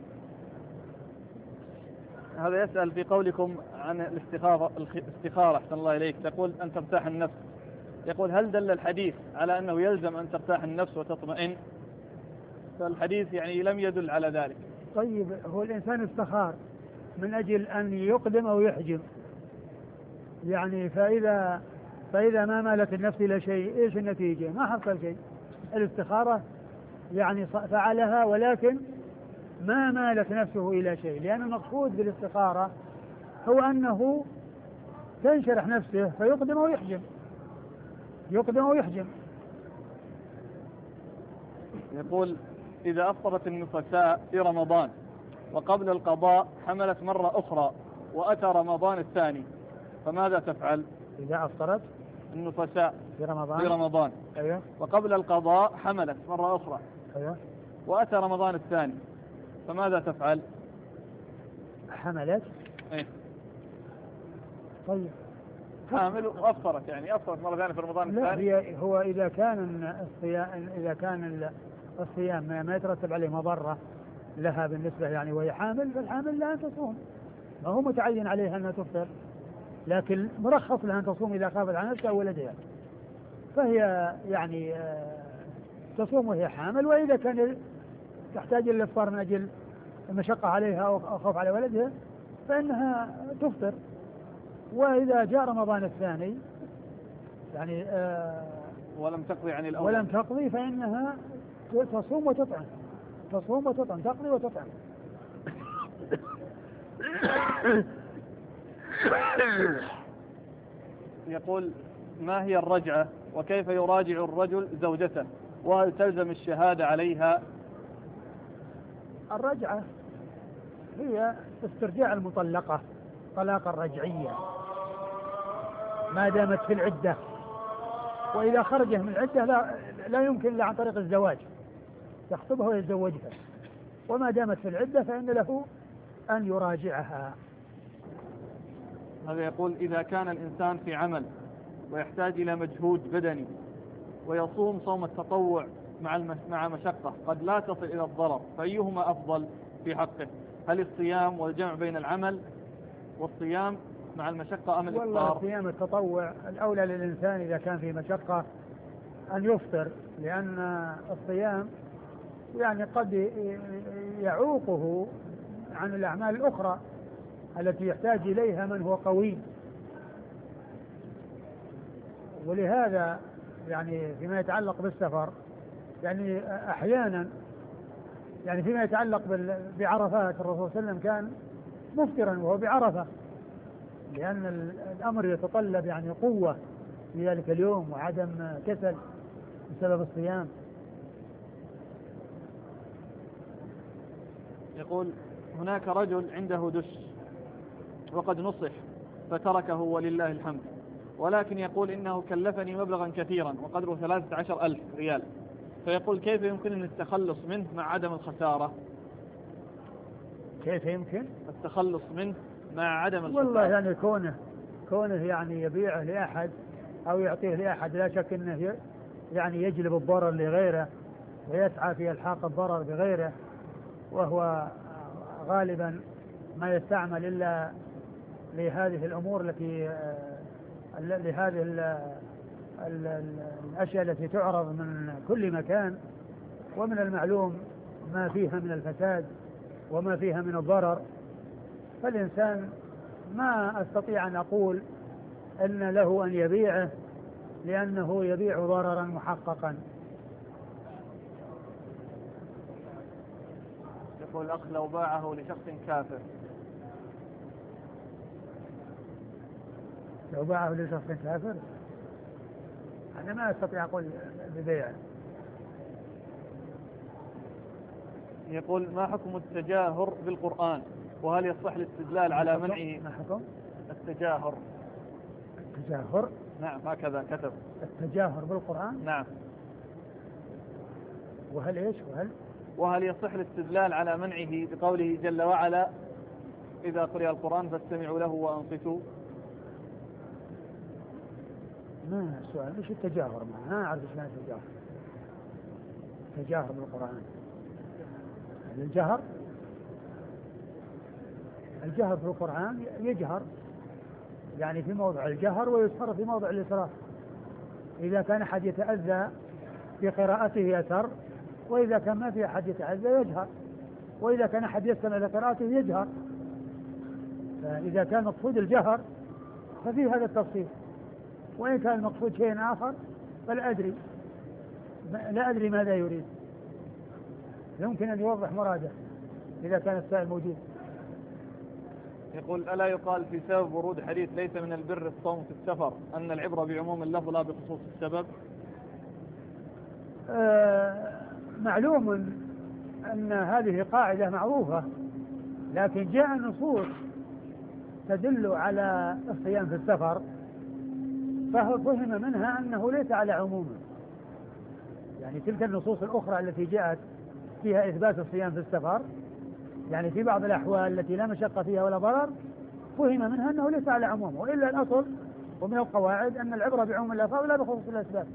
هذا يسأل في قولكم عن الاستخارة الاستخارة أحسن الله إليك، تقول أن ترتاح النفس، يقول هل دل الحديث على أنه يلزم أن ترتاح النفس وتطمئن؟ فالحديث يعني لم يدل على ذلك. طيب هو الإنسان استخار من أجل أن يقدم أو يحجم، يعني فإذا فإذا ما مالت النفس إلى شيء إيش النتيجة؟ ما حصل شيء. الاستخارة يعني فعلها ولكن ما مالت نفسه إلى شيء، لأن المقصود بالاستخارة هو أنه تنشرح نفسه فيقدم ويحجم، يقدم ويحجم. يقول إذا أفطرت النفساء في رمضان وقبل القضاء حملت مرة أخرى وأتى رمضان الثاني فماذا تفعل؟ إذا أفطرت النفساء في رمضان في رمضان أيوة. وقبل القضاء حملت مرة أخرى أيوة. وأتى رمضان الثاني فماذا تفعل؟ حملت إيه؟ طيب حامل وأفطرت، يعني أفطرت مرة ثانية في رمضان لا، الثاني. هي هو إذا كان الصيام إذا كان الصيام ما يترتب عليه مضرة لها بالنسبة يعني وهي حامل، فالحامل لها أن تصوم، ما هو متعين عليها أنها تفطر، لكن مرخص لها أن تصوم إذا خافت على نفسها وولدها، فهي يعني تصوم وهي حامل. وإذا كان تحتاج إلى الإفطار من أجل المشقة عليها أو خوف على ولدها فإنها تفطر. وإذا جاء رمضان الثاني يعني آه ولم تقضي عن الأول ولم تقضي فإنها تصوم وتطعم، تصوم وتطعم، تقضي وتطعم. يقول: ما هي الرجعة، وكيف يراجع الرجل زوجته، وهل تلزم الشهادة عليها؟ الرجعة هي استرجاع المطلقة طلاقا رجعيا ما دامت في العدة، وإذا خرجت من العدة لا, لا يمكن إلا عن طريق الزواج، يخطبها ويتزوجها، وما دامت في العدة فإن له أن يراجعها. هذا يقول: إذا كان الإنسان في عمل ويحتاج إلى مجهود بدني ويصوم صوم التطوع مع مع مشقة قد لا تصل إلى الضرر، فأيهما أفضل في حقه؟ هل الصيام والجمع بين العمل والصيام مع المشقة أم الإفطار؟ والله صيام التطوع الأولى للإنسان إذا كان في مشقة أن يفطر، لأن الصيام يعني قد يعوقه عن الأعمال الأخرى التي يحتاج إليها من هو قوي. ولهذا يعني فيما يتعلق بالسفر يعني أحيانا يعني فيما يتعلق بعرفات الرسول صلى الله عليه وسلم كان مفطرا وهو بعرفة، لأن الأمر يتطلب يعني قوة في ذلك اليوم وعدم كسل بسبب الصيام. يقول: هناك رجل عنده دش وقد نصح فتركه ولله الحمد، ولكن يقول إنه كلفني مبلغا كثيرا وقدره ثلاثة عشر ألف ريال، فيقول: كيف يمكنني التخلص منه مع عدم الخسارة؟ كيف يمكن التخلص منه مع عدم الخسارة؟ والله يعني كونه كونه يعني يبيعه لأحد أو يعطيه لأحد لا شك أنه يعني يجلب الضرر لغيره ويسعى في إلحاق الضرر بغيره، وهو غالبا ما يستعمل إلا لهذه الأمور التي لهذه الأشياء التي تعرض من كل مكان، ومن المعلوم ما فيها من الفساد وما فيها من الضرر. فالإنسان ما أستطيع أن أقول أن له أن يبيعه لأنه يبيع ضررا محققا. يقول الأخ: لو باعه لشخص كافر لو باعه لشخص كافر أنا ما أستطيع أقول ببيعه. يقول: ما حكم التجاهر بالقرآن، وهل يصح الاستدلال على منعه؟ ما حكم التجاهر التجاهر نعم هكذا كتب التجاهر بالقرآن. نعم. وهل إيش وهل وهل يصح الاستدلال على منعه بقوله جل وعلا: إذا قرئ القرآن فاستمعوا له وأنصتوا؟ ما السؤال ايش التجاهر؟ ما ما اعرف ايش معنى التجاهر. التجاهر بالقرآن يعني الجهر الجهر في القرآن يجهر يعني في موضع الجهر ويسر في موضع الإسراف. إذا كان أحد يتأذى في قراءته يسر، وإذا كان ما في أحد يتأذى يجهر، وإذا كان أحد يستمع لقراءته يجهر. فإذا كان مقصود الجهر ففي هذا التفصيل، وإن كان المقصود شيء آخر فلا أدري لا أدري ماذا يريد. يمكن أن يوضح مراده إذا كان السائل موجود. يقول: ألا يقال في سبب ورود حديث ليس من البر الصوم في السفر أن العبرة بعموم اللفظ لا بخصوص السبب؟ آه معلوم أن هذه قاعدة معروفة، لكن جاء النصوص تدل على الصيام في السفر ففهم منها أنه ليس على عمومه. يعني تلك النصوص الأخرى التي جاءت فيها إثبات الصيام في السفر يعني في بعض الأحوال التي لا مشقة فيها ولا ضرر فهم منها أنه ليس على عمومه، وإلا الأصل ومن القواعد أن العبرة بعموم الألفاظ لا بخصوص الأسباب.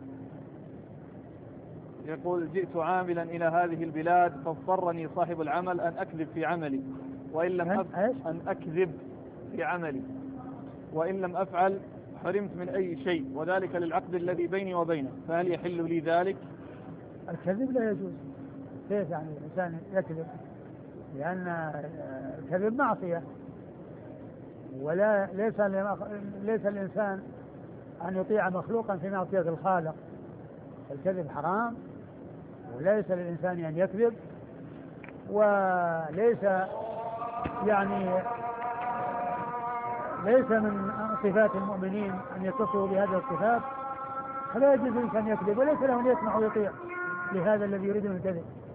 يقول جئت عاملا إلى هذه البلاد فاضطرني صاحب العمل أن أكذب في عملي وإن لم أفعل أن أكذب في عملي وإن لم أفعل حرمت من أي شيء وذلك للعقد الذي بيني وبينه، فهل يحل لي ذلك؟ الكذب لا يجوز. كيف يعني الإنسان يكذب؟ لأن الكذب معصية، ولا ليس ليس الإنسان أن يطيع مخلوقا في معصية الخالق. الكذب حرام، وليس للإنسان أن يكذب، وليس يعني ليس من صفات المؤمنين أن يتصفوا بهذه الصفات، فلا يجوز الإنسان يكذب، وليس له أن يسمع ويطيع لهذا الذي يريد من الكذب.